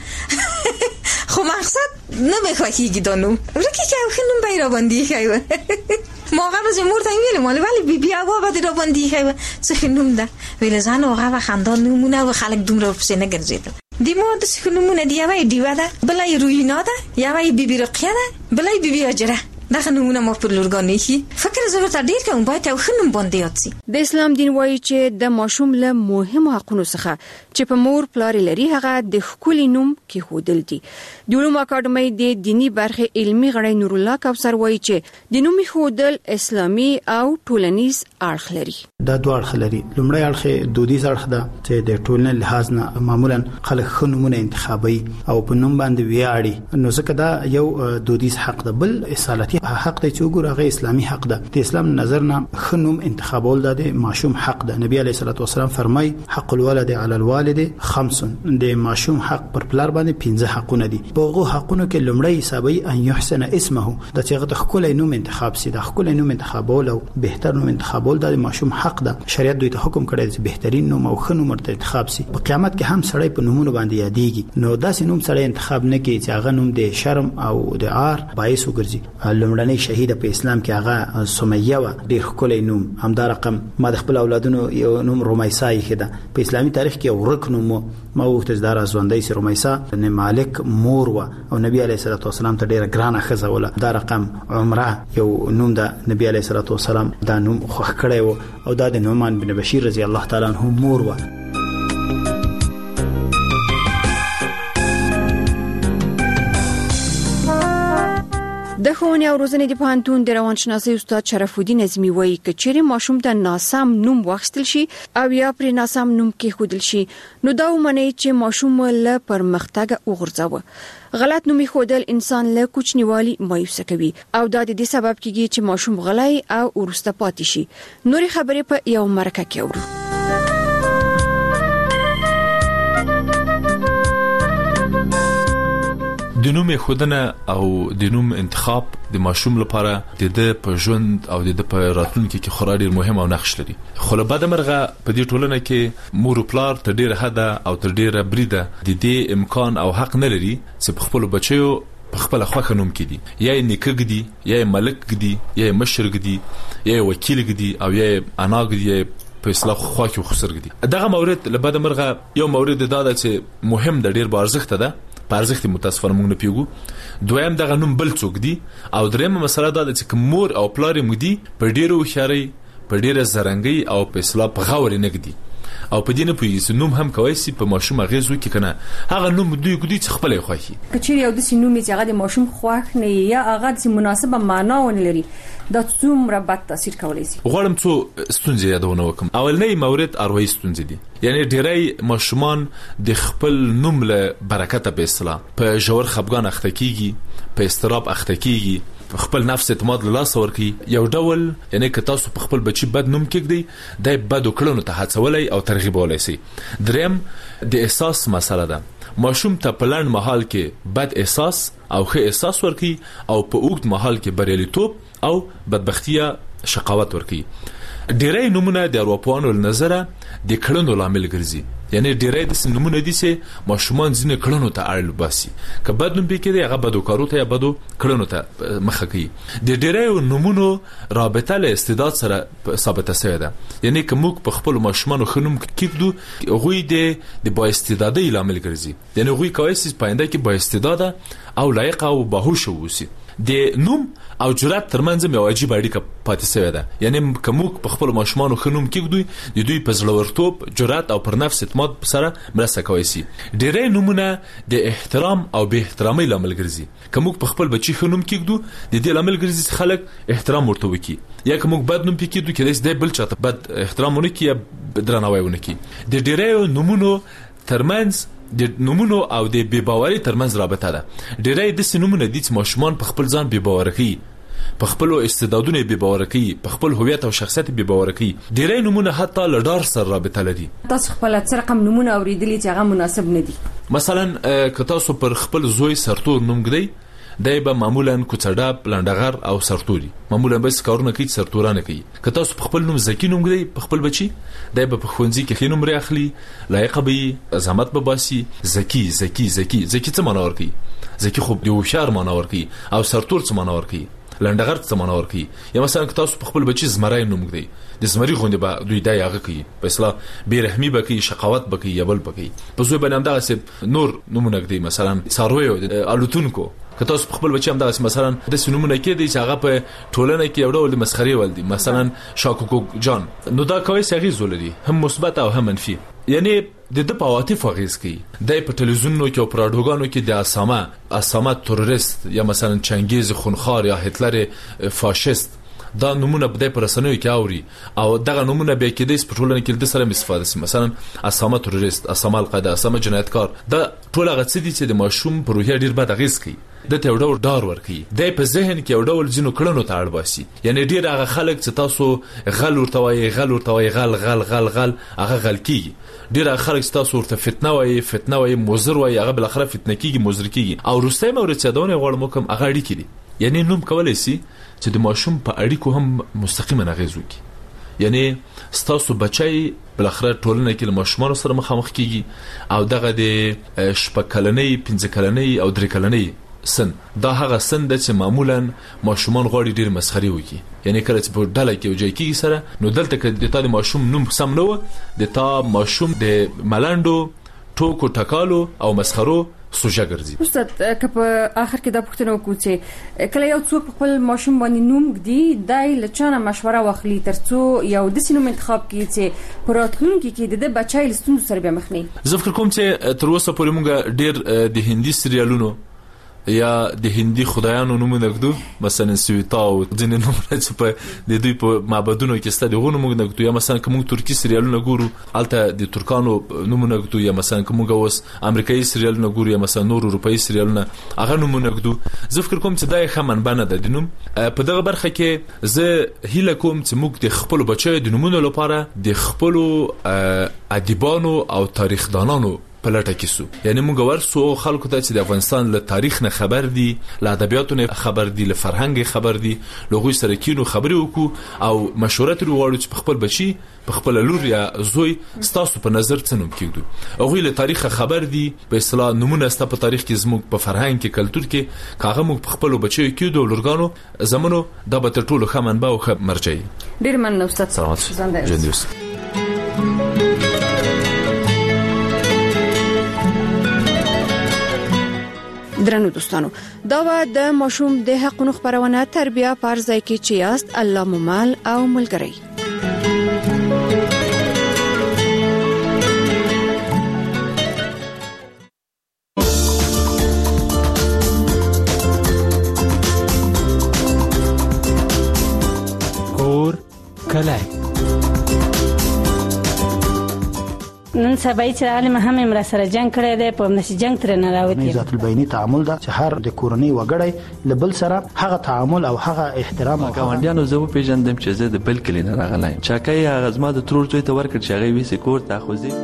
خو مقصد نه به خوښیږي د نوم ورکه چې خو نوم به را باندې خایو موقع به زمور ته ویل مال ولی بی بی هوا به را باندې خایو څه نوم ده ویل ځان هغه خاندان نومونه و خلک دومره په نه ګرځیدل. دی مو د سخنمونه دی وای دیوا ده بلای روینا ده یا وای بی بی رقیه ده بلای بی بی اجره دا نمونه مو پر لورګانی شي فکر سره ضرورت ډیر کوم باید یو خنوم باندې یاد سي. د اسلام دین وایي چې د ماشوم له مهمو حقونو څخه چې په مور پلار لري هغه د خولي نوم کې هودل دي. د علوم اکاډمۍ د دینی برخه علمي غړی نور الله کوثر وایي چې د نوم هودل اسلامي او ټولنیز اړخ لري. دا دوه اړخ لري. لومړی اړخ دودیز اړخ ده چې د ټولنې لحاظ نه معمولا خلک خنومونه انتخابي او په نوم باندې ویاړي، نو ځکه دا یو دودیز حق ده. بل اصالتي حق دی چې وګوره هغه اسلامي حق ده. د اسلام نظر نه خنوم انتخابول د ماشوم حق ده. نبی علیه الصلاه والسلام فرمای حق الولد علی الوالد خمس، د ماشوم حق پر پلار باندې پنځه حقونه دي. په هغه حقونو کې لومړی حسابي ان يحسن اسمه، د چې هغه خپل نوم انتخاب سي. د خپل نوم انتخابول او بهتر نوم انتخابول د ماشوم حق ده. شریعت دوی ته حکم کړی چې بهترین نوم او خنوم مرته انتخاب سي. په قیامت کې هم سړی په نومونو باندې یادېږي، نو داسې نوم سړی انتخاب نه کوي چې هغه نوم د شرم او د عار باعث وګرځي. لومړنۍ شهیده په اسلام کې هغه سمیه و، ډیر ښکلی نوم. همدا رقم ما د خپل اولادونو یو نوم رومیسا یې ده. په اسلامي تاریخ کې یو ورک نوم ما وخت زدار ازوندای سي رومیسا نه مالک مور و او نبی علیه الصلاه والسلام ته ډیره ګرانه خزه ولا. دا رقم عمره یو نوم ده، نبی علیه الصلاه والسلام دا نوم خوښ کړی و او دا د نعمان بن بشیر رضی الله تعالی عنہ مور و. د ښوونې او روزنې د پوهنتون د روانشناسۍ استاد شرف الدین اعظمي وایي چې چیرې ماشوم ته ناسم نوم واخیستل شي او یا پر ناسم نوم کې خودل شي، نو دا ومني چې ماشوم له پرمختګ وغورځوي. غلط نوم خودل انسان له کوچنیوالي مایوس کوي او دا د دې سبب کیږي چې ماشوم غلای او ورسته پاتې شي. نوري خبرې په یو مرکه کې اورو. د نوم خودنه او د نوم انتخاب د ماشوم لپاره د د په ژوند او د په راتلونکي کې خورا ډیر مهم او نقش لري. خو له بده مرغه په دې ټولنه کې مور او پلار تر ډیره حده او تر ډیره بریده د دې امکان او حق نه لري چې په خپل بچیو په خپل خوښه نوم کړي. یا نیکه ګدي، یا ملک ګدي، یا مشر ګدي، یا وکیل ګدي او یا انا ګدي په اصلاح خو کې خسر ګدي. دغه مورد له بده مرغه یو مورد دا ده چې مهم د ډیر بارزښت ده، پارزښت متاسفانه موږ نه پیګو. دویم دغه نوم بل څوک دی او درېمه مسله دا ده چې مور او پلار موږ دی په ډیرو خیاري په ډیره زرنګي او په اصلاح په غوړې نه ګدي او په دې نه پوهیږي نوم هم کوي چې په ماشوم غیزو کې کنه هغه نوم دوی ګدي چې خپل خوښي. کچېر یو د سینوم چې هغه د ماشوم خوښ نه یا هغه د مناسبه معنا ونه لري، دا څومره بد تاثیر کولی شي. غواړم څو ستونزې یادونه وکم. اولنۍ مورد اروایي ستونزې دي، یعنی ډیری ماشومان د خپل نوم له برکته په اصطلاح په جوړ خپګان اخته کیږي، په استراب اخته کیږي، خپل نفس اعتماد له لاس ورکی. یو ډول یعنی که تاسو په خپل بچی بد نوم کېږدئ دای بد وکړنو ته هڅولای او ترغیب ولای شي. دریم د احساس مسله ده. ماشوم ته په لنډ مهال کې بد احساس او ښه احساس ورکی او په اوږد مهال کې بریالیتوب او بدبختیا شقاوت ورکی. ډیری نمونه د اروپانو نظره د کړنو لامل ګرځي، یعنی ډیری د نمونه دي چې ماشومان ځینې کړنو ته اړ باسي، که بد نوم پکې دی هغه بدو کارو ته یا بدو کړنو ته مخه کوي. د ډیری نمونو رابطه له استعداد سره ثابته شوې ده، یعنی که موږ په خپل ماشومانو خنوم کېږدو هغوی د د با استعدادۍ لامل ګرځي، یعنی هغوی کولی شي په آینده کې با استعداده او لایق او باهوشه واوسي. د نوم او جرأت ترمنځ یو عجیب اړیکه پاتې شوې ده، یعنی که موږ په خپل ماشومانو خنوم کېږدو د دوی په زړورتوب، جرأت او پر نفس اعتماد سره مرسته کوي شي. ډېری نومونه د احترام او بې احترامۍ لامل ګرځي. که موږ په خپل بچي خنوم کېږدو د دې لامل ګرځي چې خلک احترام ورته وکړي، یا که موږ بد نوم کېږدو کېدای شي بل چاته بد احترام ونه کړي یا درناوی ونه کړي. د ډېری نومونو ترمنځ د نومونو او د بې باورۍ ترمنځ رابطه ده. ډېری داسې نومونه دي چې ماشومان په خپل ځان بې باوره کوي، په خپل استعدادونو بې باوره کوي، په خپل هویت او شخصیت بې باوره کوي. ډېری نومونه حتی له ډار سره رابطه لري. تاسو خپل څه رقم نومونه اوریدلي چې هغه مناسب نه دي؟ مثلا که تاسو پر خپل زوی سرتور نوم ږدئ، دای به معمولا کوڅډاب، لنډغر او سرتوري معمولا بس کارونه کوي سرتورانه کوي. که تاسو په خپل نوم زکی نوم ږدئ په خپل بچي، دای به په ښوونځي کې ښه نوم لري اخلي، لایق به زحمت به باسي. زکی زکی زکی زکی څه معنا ورکوي؟ زکی خو د هوښیار معنا ورکوي. او سرتور څه معنا ورکوي؟ لنډغر څه معنا ورکوي؟ یا مثلا که تاسو په خپل بچي زمری نوم ږدئ، د زمری غوندې به دوی دا هغه کوي، په اصطلاح بې رحمي به کوي، شقاوت به کوي یا بل به کوي. په زوی باندې همدغسې نور نومونه ږدئ، مثلا څارویو، الوتونکو که تاسو خپل بچی هم دغه مثلا د سنمونه کې دی چې هغه په ټولنه کې یو ډول مسخري ولدي مثلا شاکوکو جان نو دا کوي سغي زولري هم مثبت او هم منفي یعنی د د پاواتیف غیز کی د په تلویزیونونو کې او پراډوګانو کې د اسامه اسامه تروریست یا مثلا چنگیز خونخوار یا هتلر فاشیست دا نمونه بده پر رسنیو کې اوري او دغه نمونه به کې د سپټولن کې د سره استفاده سي مثلا اسامه تروریست اسامه القاعده اسامه جنایتکار دا ټول هغه څه دي چې د ماشوم پر روحي ډیر بد غیز کوي د ته وړو ډار ورکي د په ذهن کې وړو ځینو کړنو ته اړ باسي یعنی ډیر هغه خلک چې تاسو غل ورته وایي غل ورته وایي غل غل غل غل هغه غل کیږي ډیر هغه خلک چې تاسو ورته فتنه وایي فتنه وایي مزر وایي هغه بل اخره فتنه کیږي مزر کیږي او روسي مورد چې دونه غوړم کوم هغه اړیکې دي یعنی نوم کولای شي چې د ماشوم په اړیکو هم مستقیما اغیز وکړي یعنی ستاسو بچي بل اخره ټولنه کې له ماشومان سره مخامخ کیږي او دغه د شپکلنۍ پنځکلنۍ او درکلنۍ سن دا هغه سن د چې معمولا ماشومان غوړي ډیر مسخري وکي یعنی کله چې په ډله کې وځي کیږي سره نو دلته کې د تا د ماشوم نوم سم نو د تا ماشوم د ملانډو ټوکو ټکالو او مسخرو سوجا ګرځي استاد که په اخر کې دا پوښتنه وکړو چې کله یو څوک خپل ماشوم باندې نوم ګدي دای لچانه مشوره واخلي ترڅو یو د سینو انتخاب کړي چې پراتلونکو کې د بچای لستون سره به مخنی زه فکر کوم چې تر اوسه پورې موږ ډیر د هندي سریالونو یا د هندي خدایانو نومونه ګدو مثلا سویتا او ځینې نومونه چې په د دوی په معبدونو کې ستاسو غو نومونه ګدو یا مثلا کوم ترکی سریالونه ګورو الته د ترکانو نومونه ګدو یا مثلا کوم اوس امریکایي سریالونه ګورو یا مثلا نور اروپایي سریالونه هغه نومونه ګدو زه فکر کوم چې دا یې خمن بنه ده د نوم په دغه برخه کې زه هیله کوم چې موږ د خپل بچو د نومونو لپاره د خپل ادیبانو او تاریخدانانو په لټه کې سو یعنی موږ ورسو خلکو ته چې د افغانستان له تاریخ نه خبر دي له ادبیاتو نه خبر دي له فرهنګ خبر دي لغوي سره کینو خبري وکړو او مشوره تر وړو چې په خپل بچي په خپل لور یا زوی ستاسو په نظر څنوم کېږي او له تاریخ خبر دي په اصطلاح نمونه ست په تاریخ کې زموږ په فرهنګ کې کلچر کې کاغه موږ په خپل بچي کې د لورګانو زمونو د به ټولو خمنبه او خب مرجعي ډیر مننه استاد سلامات جندوس درنو دوستانو دا و د ماشوم د حقونو خبرونه تربیه پر ځای کې چې یاست الله ممال او ملګری کور کلای نن سبا چې عالم هم امر سره جنگ کړی دی په نشي جنگ تر نه راوتی ذات البینی تعامل دا چې هر د کورنۍ وګړی لبل سره هغه تعامل او هغه احترام او ګاونډیانو زه په پیژندم چې زه د بل کلی نه راغلایم چاکای هغه زما د ترور زوی ته ورکړ چې هغه ویسه کور ته خوځي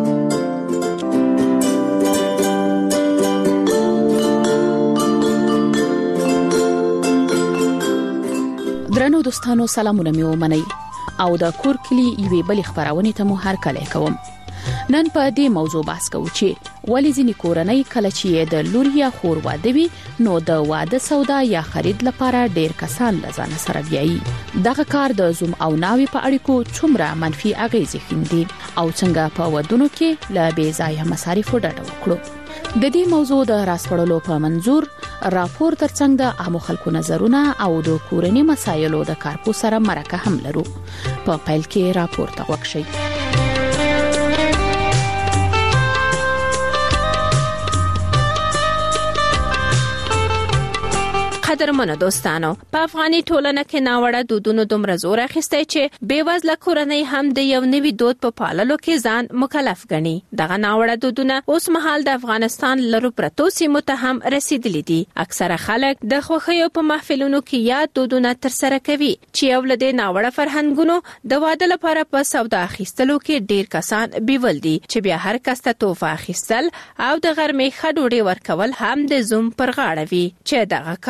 درنو دوستانو سلامونه مې ومنئ او د کور کلی یوې بل خبرونه ته مو هر کله کوم نن په دې موضوع بحث کوو چې ولې ځینې کورنۍ کله چې د لور یا خور واده وي نو د واده سودا یا خرید لپاره ډیر کسان لزان سره بیایي دغه کار د زوم او ناوي په اړیکو څومره منفي اغیزې ښندي او څنګه په ودونو کې له بې ځایه مصارفو ډډه وکړو د دې موضوع د راسپړلو په منظور راپور ترڅنګ د عامو خلکو نظرونه او د کورنۍ مسایلو د کارپو سره مرکه هم لرو په پیل کې راپور ته وکشي قدرمنو دوستانو په افغاني ټولنه کې ناوړه دودونو دومره زور اخیستی چې بیوزله کورنۍ هم د یو نوي دود په پاللو کې ځان مکلف ګڼي دغه ناوړه دودونه اوس مهال د افغانستان لرو پرتو سیمو ته هم رسیدلي دي اکثره خلک د خوښیو په محفلونو کې یاد دودونه ترسره کوي چې یو له دې ناوړه فرهنګونو د واده لپاره په سودا اخیستلو کې ډیر کسان بیول دي چې بیا هر کس ته توفه اخیستل او د غرمې ښه ډوډۍ ورکول هم د زوم پر غاړه وي چې دغه کار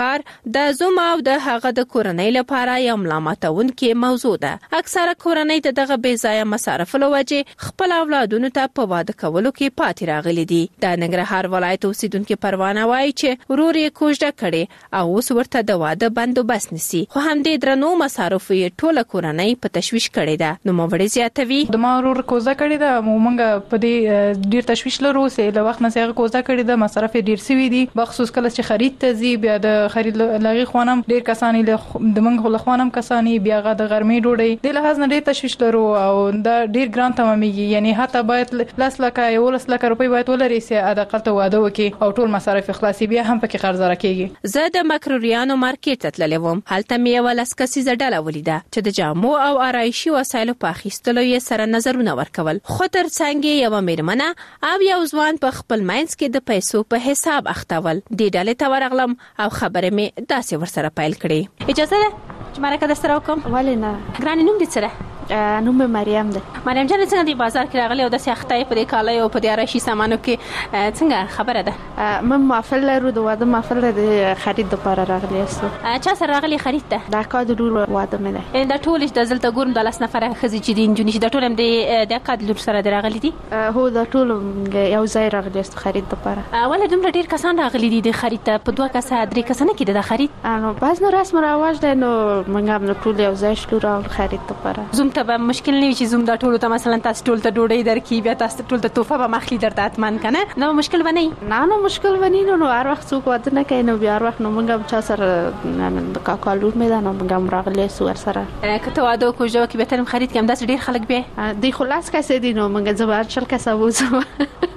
د زوم او د هغه د کورنۍ لپاره یو ملامتونکې موضوع ده. اکثره کورنۍ د دغه بې ځایه مصارفو له وجې خپل اولادونو ته په واده کولو کې پاتې راغلي دي. د ننګرهار ولایت اوسیدونکو پروانه وایي چې ورور یې کوژده کړي او اوس ورته د واده بندوبست نسی، خو همدې درنو مصارفو یې ټوله کورنۍ په تشویش کړې ده. نو موړي زیاتوي د ما ورور کوزه کړې ده، موږ په دې ډیر تشویش لرو چې له وخت نه څنګه کوزه کړې ده، مصرف ډیر سوي دي، بخصوص کله چې خرید ته زی بیا د خرید لغې خوانم ډیر کسانی له د منغ له خوانم کسانی بیا غا د غرمې ډوډۍ د لحاظ نه ډیر تشویش لرو او دا ډیر ګران تمامېږي. یعنی حتی باید لاس لکه یو لاس لکه روپۍ باید ولري چې اډقل ته واده وکي او ټول مصارف خلاصي بیا هم پکې قرض راکېږي. زه د مکروریانو مارکیټ ته تللی وم، هلته مې یو لسکسیزه ډله ولیده چې د جامو او آرایشي وسایلو په اخیستلو یې سره نظرونه ورکول، خو تر څنګ یو میرمنه او یو ځوان په خپل منځ کې د پیسو په حساب اختول. دې ډلې ته ورغلم او خبره مې داسې ورسره پیل کړې. اجازه ده چې مرکه د سره وکم؟ ولې نه؟ ګرانې نوم دې څه ده؟ نوم مریم ده. مریم جان څنګه دی بازار کې راغلی او د سیاختای په دې کالای او په دې آرایشي سامانو کې څنګه خبره ده؟ من محفل لرو د واده محفل د خرید لپاره راغلی استو. چا سره راغلی خرید ته؟ دا کاد لور واده مې ده. دا ټول د زلته ګورم د لاس نفر خزي چې دین جونی د ټول هم د د کاد لور سره راغلی دي. هو دا ټول یو ځای راغلی است خرید لپاره. ولې دومره ډیر کسان راغلی دي د خرید ته؟ په دوه کسه درې کسانه کې د خرید؟ نو باز نو رسم رواج ده، نو موږ هم ټول یو ځای شلو را خرید لپاره. زوم ته به مشکل نه چې زوم دا ټول ته مثلا تاسو ټول ته ډوډۍ درکې بیا تاسو ټول ته توفه به مخلي درته اتمن کنه، نو مشکل ونی نه نو مشکل ونی نو هر وخت څوک واده نه کوي، نو بیا هر وخت نو موږ چا سره د کاکالور مې دا نو موږ راغلی سو ور سره کته واده کوجو کې به ترم خرید کې هم داس ډیر خلک به دی خلاص کسې دي نو موږ زبر چل کسه وځو.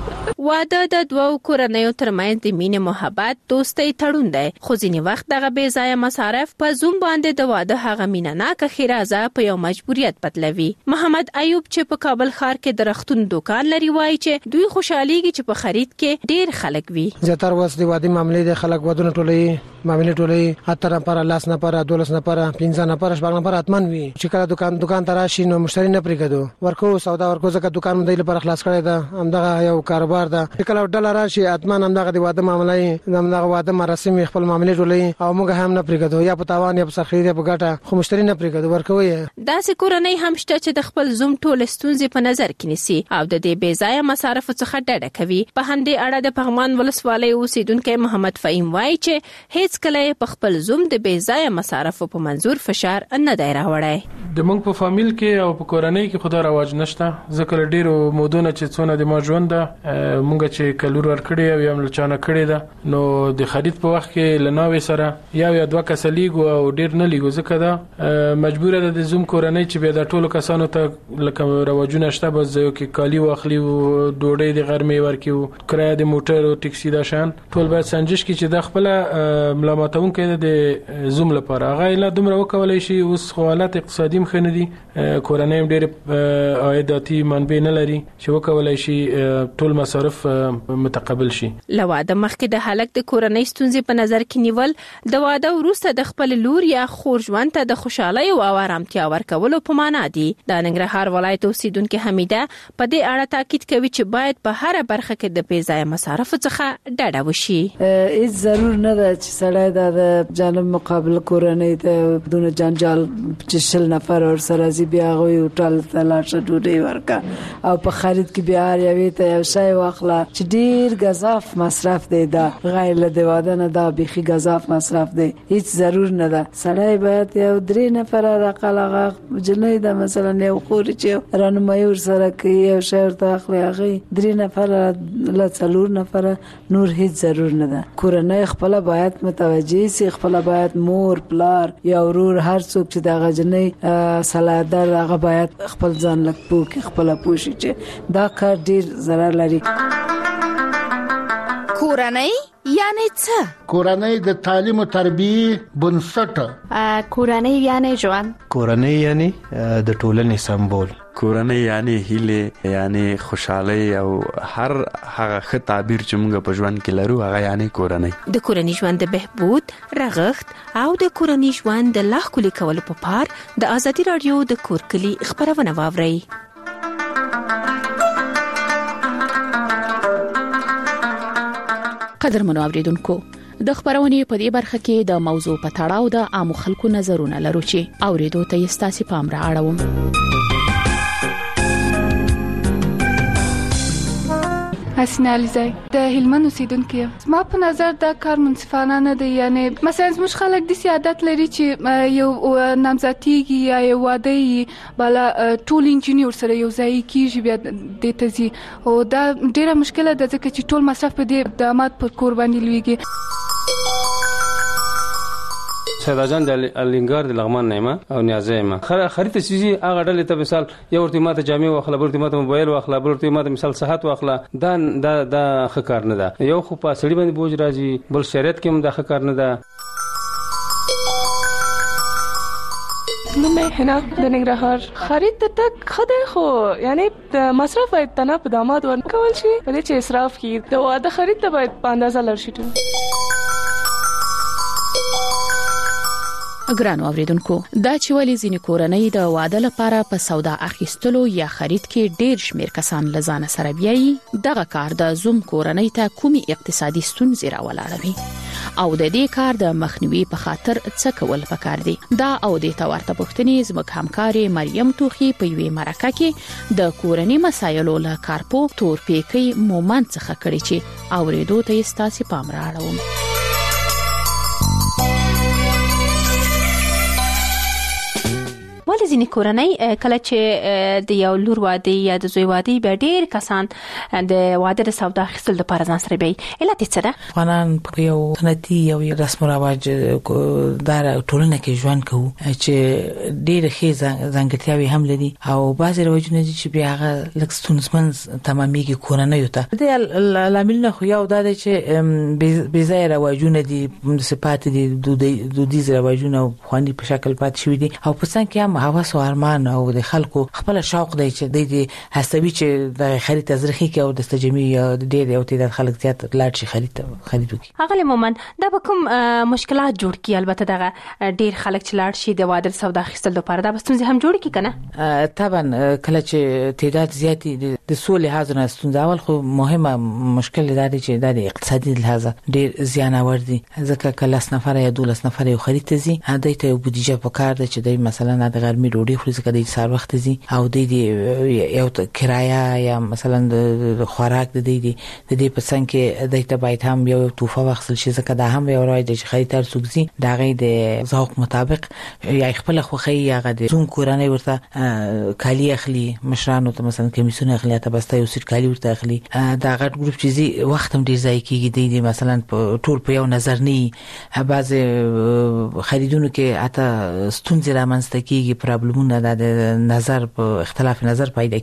واده د دوو کورنیو ترمنځ د مینې محبت دوستۍ تړون دی، خو ځینې وخت دغه بې ځایه مصارف په زوم باندې د واده هغه مینه ناکه خیرازه په یو مجبوریت بدلوي. محمد ایوب چې په کابل ښار کې د رختون دکان لري وایي چې دوی خوشحاليږي چې په خرید کې ډیر خلک وي. زیاتره وس د واده معاملې د خلک ودونه ټولې معاملې ټولې اتر پر لاس نه پر دولس نه پر پنځه نه پر شپږ نه پر اتمن وي چې کله دکان دکان تراشي نو مشتری نه پریږدو ورکو سودا ورکو ځکه دکان مې لپاره خلاص کړی دا همدغه یو کاروبار ده. کله ډالر راشي اتمن همدغه د واده معاملې همدغه واده مراسم خپل معاملې ټولې او موږ هم نه پریږدو یا په تاوان یا په سرخرید یا په ګټه، خو مشتری نه پریږدو ورکوي. داسې کورنۍ هم شته چې د خپل زوم ټول ستونزې په نظر کې نیسي او د دې بې ځایه مصارفو څخه ډډه کوي. په همدې اړه د پغمان ولسوالۍ اوسیدونکو محمد فهیم وایي چې هیڅ کله په خپل زوم د بې ځایه مصارفو په منظور فشار نه دی راوړی. د موږ په فامیل کې او په کورنۍ کې خدای رواج نشته، ځکه ډیرو مودونه چې څونه د ما ژوند ده موږ چې کلور ورکړی او یم لچانه کړی ده، نو د خرید په وخت کې لناوي سره یا یا دوه کسلیګو او ډیر نه لیګو، ځکه دا مجبور ده د زوم کورنۍ چې به د ټولو کسانو ته لکه رواجونه شته بس یو کې کالی واخلي او ډوډۍ د غرمې ورکیو، کرایه د موټر او ټیکسي دا شان ټول باید سنجش کی چې د خپل ملامتون کې د زوم لپاره هغه لا دومره وکولای شي. اوس حالت اقتصادي مخنه دي، کورنۍ ډیر عایداتي منبع نه لري چې وکولای شي ټول مصارف متقبل شي. لواده مخکې د هلک د کورنۍ ستونزې په نظر کې نیول د واده وروسته د خپل لور یا خور ژوند ته د خوشحالۍ او آرامتیا ورکولو په معنا دي. د ننګرهار ولایت اوسیدونکو حمیده په دې اړه تاکید کوي چې باید په هر برخه کې د بې ځایه مصارفو څخه ډډه وشي. هیڅ ضرور نه ده چې سړی د جانب مقابل کورنۍ ته دونه جنجال چې شل نفر ور سره زی بیا غوي هوټل ته لاړ ډوډۍ ورکا او په خرید کې بیا یوې ته یو شی واخله چې ډیر غذاف مصرف دی، دا غیر له د واده نه دا بيخي غذاف مصرف دی، هیڅ ضرور نه ده. سړی باید یو درې نفر راقلغه جنې ده مثلا یو خوري چې رانمایي ور سره کوي یو شی ورته اخلي هغه درې نفر له څلور نفر نور هیڅ ضرور نه ده. کورنۍ خپل باید متوجي سي، خپل باید مور پلار یا ورور هر څوک چې دا غجنې سلادر هغه باید خپل ځان لک پوک خپل پوشي چې دا کار ډیر ضرر لري. کورنۍ یعنی څه؟ کورنۍ د تعلیم او تربیه بنسټ. کورنۍ یعنی ژوند. کورنۍ یعنی د ټولنې سمبول. کورنۍ یعنی هیله یعنی خوشحالي او هر هغه ښه تعبیر چې موږ په ژوند کې لرو هغه یعنی کورنۍ. د کورنۍ ژوند د بهبود، رغښت او د کورنۍ ژوند د لا ښکلي کولو په پار د ازادي رادیو د کور کلی خبرونه واورئ. قدرمنو اوریدونکو، د خبرونې په دې برخه کې د موضوع په تړاو د عام خلکو نظرونه لرو چې اوریدو ته یې ستاسو پام را اړوم. حسین علیزی د هلمند اوسیدونکو یم. ما په نظر دا کار منصفانه نه دی. یعنی مثلا زموږ خلک د سیادت لري چې یو نامزدګي یا یو واده بالا ټول انجینیر سره یو ځای کیږي بیا د تزي او دا ډیره مشکله ده ځکه چې ټول مصرف په دې داماد پر کور باندې لويږي. سیداجان د الینګار د لغمان نیمه او نیازه ما خرید چیزی هغه ډلې ته مثال یو ورته ماته جامع واخله بل ورته ماته موبایل واخله بل ورته ماته مثال صحت واخله دا دا دا خکار نه ده. یو خو په سړي باندې بوج راځي بل شریعت کې هم دا خکار نه ده. نو مې هنا د ننګرهار خرید ته تک خدای خو یعنی د مصرف باید تنه په داماد ورکول شي په دې چې اسراف کی د واده خرید ته باید په اندازه لرشي. ګرانو اوریدونکو دا چې ولې ځینې کورنۍ د واده لپاره په سودا اخیستلو یا خرید کې ډېر شمیر کسان لزانه سره بیایي دغه کار د زوم کورنۍ ته کومي اقتصادي ستونزې راولاړوي او د دې کار د مخنیوي په خاطر څه کول پکار دي. دا او د تورته پښتنې زموږ همکاري مریم توخي په یوې مرکه کې د کورنۍ مسایلو له کارپو تورپېکي مومنت څخه کړي چې اوریدو ته یې ستاسو پام را اړوم. ولې ځینې کورنۍ کله چې د یو لور واده یا د زوی واده به ډېر کسان د واده د سودا اخیستل لپاره ځان سره بیایي. علت څه ده؟ افغانان په یو سنتي یو رسم او رواج دار ټولنه کې ژوند کوو چې ډېر ښه ځانګړتیاوې هم لري او بعضې رواجونه دي چې بیا هغه لږ ستونزمن تمامېږي کورنیو ته. د لاملونه خو یو دا دی چې بې ځایه رواجونه دي صفات دي دودیز رواجونه خوندي په شکل پاتې شوي دي او په څنګ کې هم هوس او ارمان او د خلکو خپل شوق دی چې د دې هڅوي چې د خرید تزریخي کې او د استجمي ډېر یو تعداد خلک زیات لاړ شي خرید خرید وکړي. هغه مومن دا به کوم مشکلات جوړ کی؟ البته دغه ډېر خلک چې لاړ شي د واده سودا اخیستل لپاره دا ستونزې هم جوړ کی کنه؟ طبعا کله چې تعداد زیات د سولې لحاظ نه ستونزه اول خو مهمه مشکل دا دی چې د اقتصادي لحاظ ډېر زیان اور دي ځکه کله س نفر یا دولس نفر یو خرید ته ځي هدا ته یو بودیجه پکار دی چې د مثلا د غرمې ډوډۍ خوري ځکه د سار وخت ځي او د دې یو کرایه یا مثلا د خوراک د دې د دې په څنګ کې د ته باید هم یو توفه واخلل شي ځکه دا هم یو راځي چې خریدار سوګزي دا غي د ذوق مطابق یا خپل خوخي یا غد زوم کورانه ورته کالی اخلي مشرانو ته مثلا کمیسونه اخلي ته بس ته یو سر کالی ورته اخلي دا غټ ګروپ چې زی وخت هم ډیر ځای کیږي د دې مثلا ټول په یو نظر نه بعض خریدونکو کې اته ستونزې رامنځته کیږي پرابلمونه د نظر په اختلاف نظر پیدا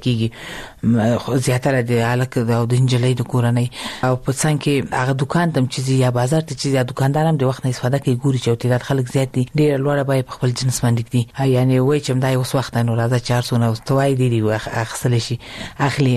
کیږي زیاتره د الک او د انجلۍ د کورنۍ او په څنګه کې هغه دکان تم چې یا بازار ته چې یا دکاندار هم د وخت نه استفاده کوي ګوري چې تعداد خلک زیات دي ډیر لوړه به په خپل جنس باندې دي یعنی وای چې مدای اوس وخت نه راځي چهارصد نه توای دي دی اخصل شي اخلي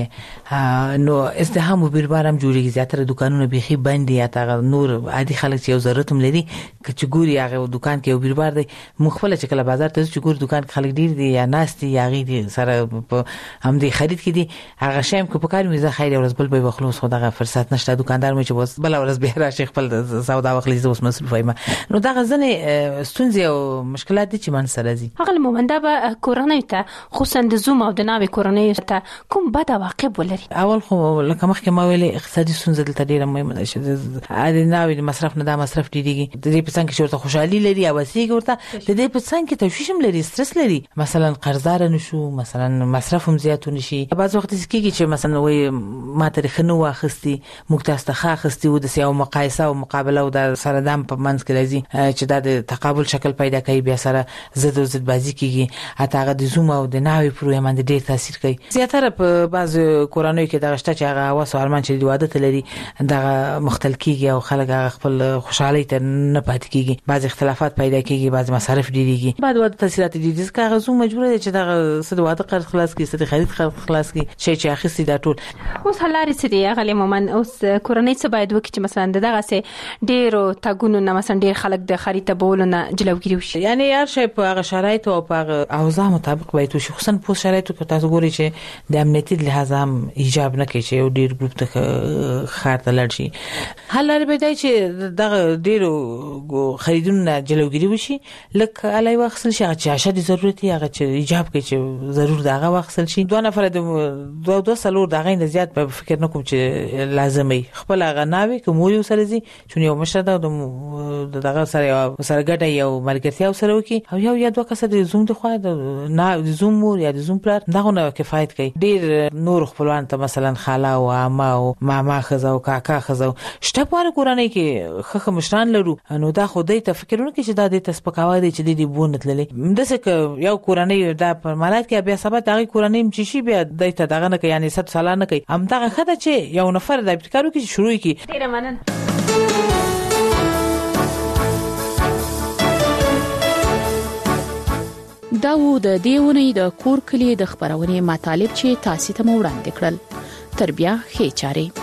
نو ازدحام وبربار هم جوړیږي زیاتره دکانونه بيخي بند دي یا نور عادي خلک چې یو ضرورت هم لري چې ګوري هغه دکان کې وبربار دی مخفله چې کله بازار ته چې ګوري دکان خلک ډیر دي یا ناس دي یا غي دي سره هم دي خرید کې دي هغه شایم کو په کار مې زه خیر ورځ بل به خلاص خو دغه فرصت نشته دکاندار مې چې بس بل ورځ به راشي خپل سودا وخلې زه اوس مسؤل وایم نو دا غزنه ستونزې او مشکلات دي چې من سره دي هغه مومنده به کورنۍ ته خصوصا د زوم او د ناوې کورنۍ ته کوم بد عواقب ولري اول خو لکه مخکې ما ویلې اقتصادي ستونزې دلته ډیره مهمه ده چې د ناوې مصرف نه دا مصرف ډیریږي د دې په څنګه چې ورته خوشحالي لري او وسیګ ورته د دې په څنګه کې تشویش هم لري سترس لري مثلا قرضدار نشو مثلا مصرف هم زیات نشي بعض وخت کېږي چې مثلا وای ما تاریخ نو واخستي موږ تاسو ته خاصتي و د سیاو مقایسه او مقابله او د سره دام په منځ کې راځي چې دا د تقابل شکل پیدا کوي بیا سره زد او زد بازی کېږي اته هغه د زوم او د ناوې پر باندې ډېر تاثیر کوي زیاتره په بعض کورانوي کې دا شته چې هغه واس ارمان چې د واده تلري دا مختل کېږي او خلک خپل خوشحالي ته نه پات کېږي بعض اختلافات پیدا کېږي بعض مصارف ډېریږي بعد واده تاثیرات ډېر ځکه غوښمه مجبور دي چې دا سد واده قرض خلاص کی سد خرید خلاص کی شي چې اخیستي دا ټول. اوس هلاري سدي غلي مومن اوس کورنۍ څه باید وکړي چې مثلا دغه سه ډیرو تاګونو نه مثلا ډیر خلک د خرید ته بولونه جلوګیری وشي، یعنی هر شی په هغه شرایط او په اوضاع مطابق باید وشي، خصوصا په شرایطو کې تاسو ګورئ چې د امنیتي لحاظ هم ایجاب نه کوي چې یو ډیر ګروپ ته خاطر لړ شي. هلاري به دی چې دغه ډیرو خریدونه جلوګیری وشي، لکه علي وخت شي چې شاید ضرورت یې هغه چې ایجاب کوي چې ضرور دغه وخت شي. دوه نفر د دوه دوه سلور دغه نه زیات په فکر نه کوم چې لازمي خپل غناوي کوم یو سره زی چې یو مشر دا دغه سره سره ګټه یو ملګرتیا سره وکي او یو یا دوه کس د زوم د خو د نه د زوم مور یا د زوم پلار دغه نه کفایت کوي. ډیر نور خپلوان ته مثلا خاله او عمه او ماما خزه او کاکا خزه شته په کورنۍ کې خخ مشران لرو، نو دا خو دې ته فکرونه کې چې دا دې تسپکاوي دي چې دې بونت للې دسه یو کورنۍ دا په مالات کې بیا سبا دغه کورنۍ چې شي بیا دې ته دغه نه کوي، یعنی ست سالانه کوي هم دغه خدای چې یو نفر د ابتکارو کې شروع کی. ډیر مننه. دا و د دیونې د کور کلی د خبرونې مطالب چې تاسو ته وړاندې کړل. تربیه خې چاره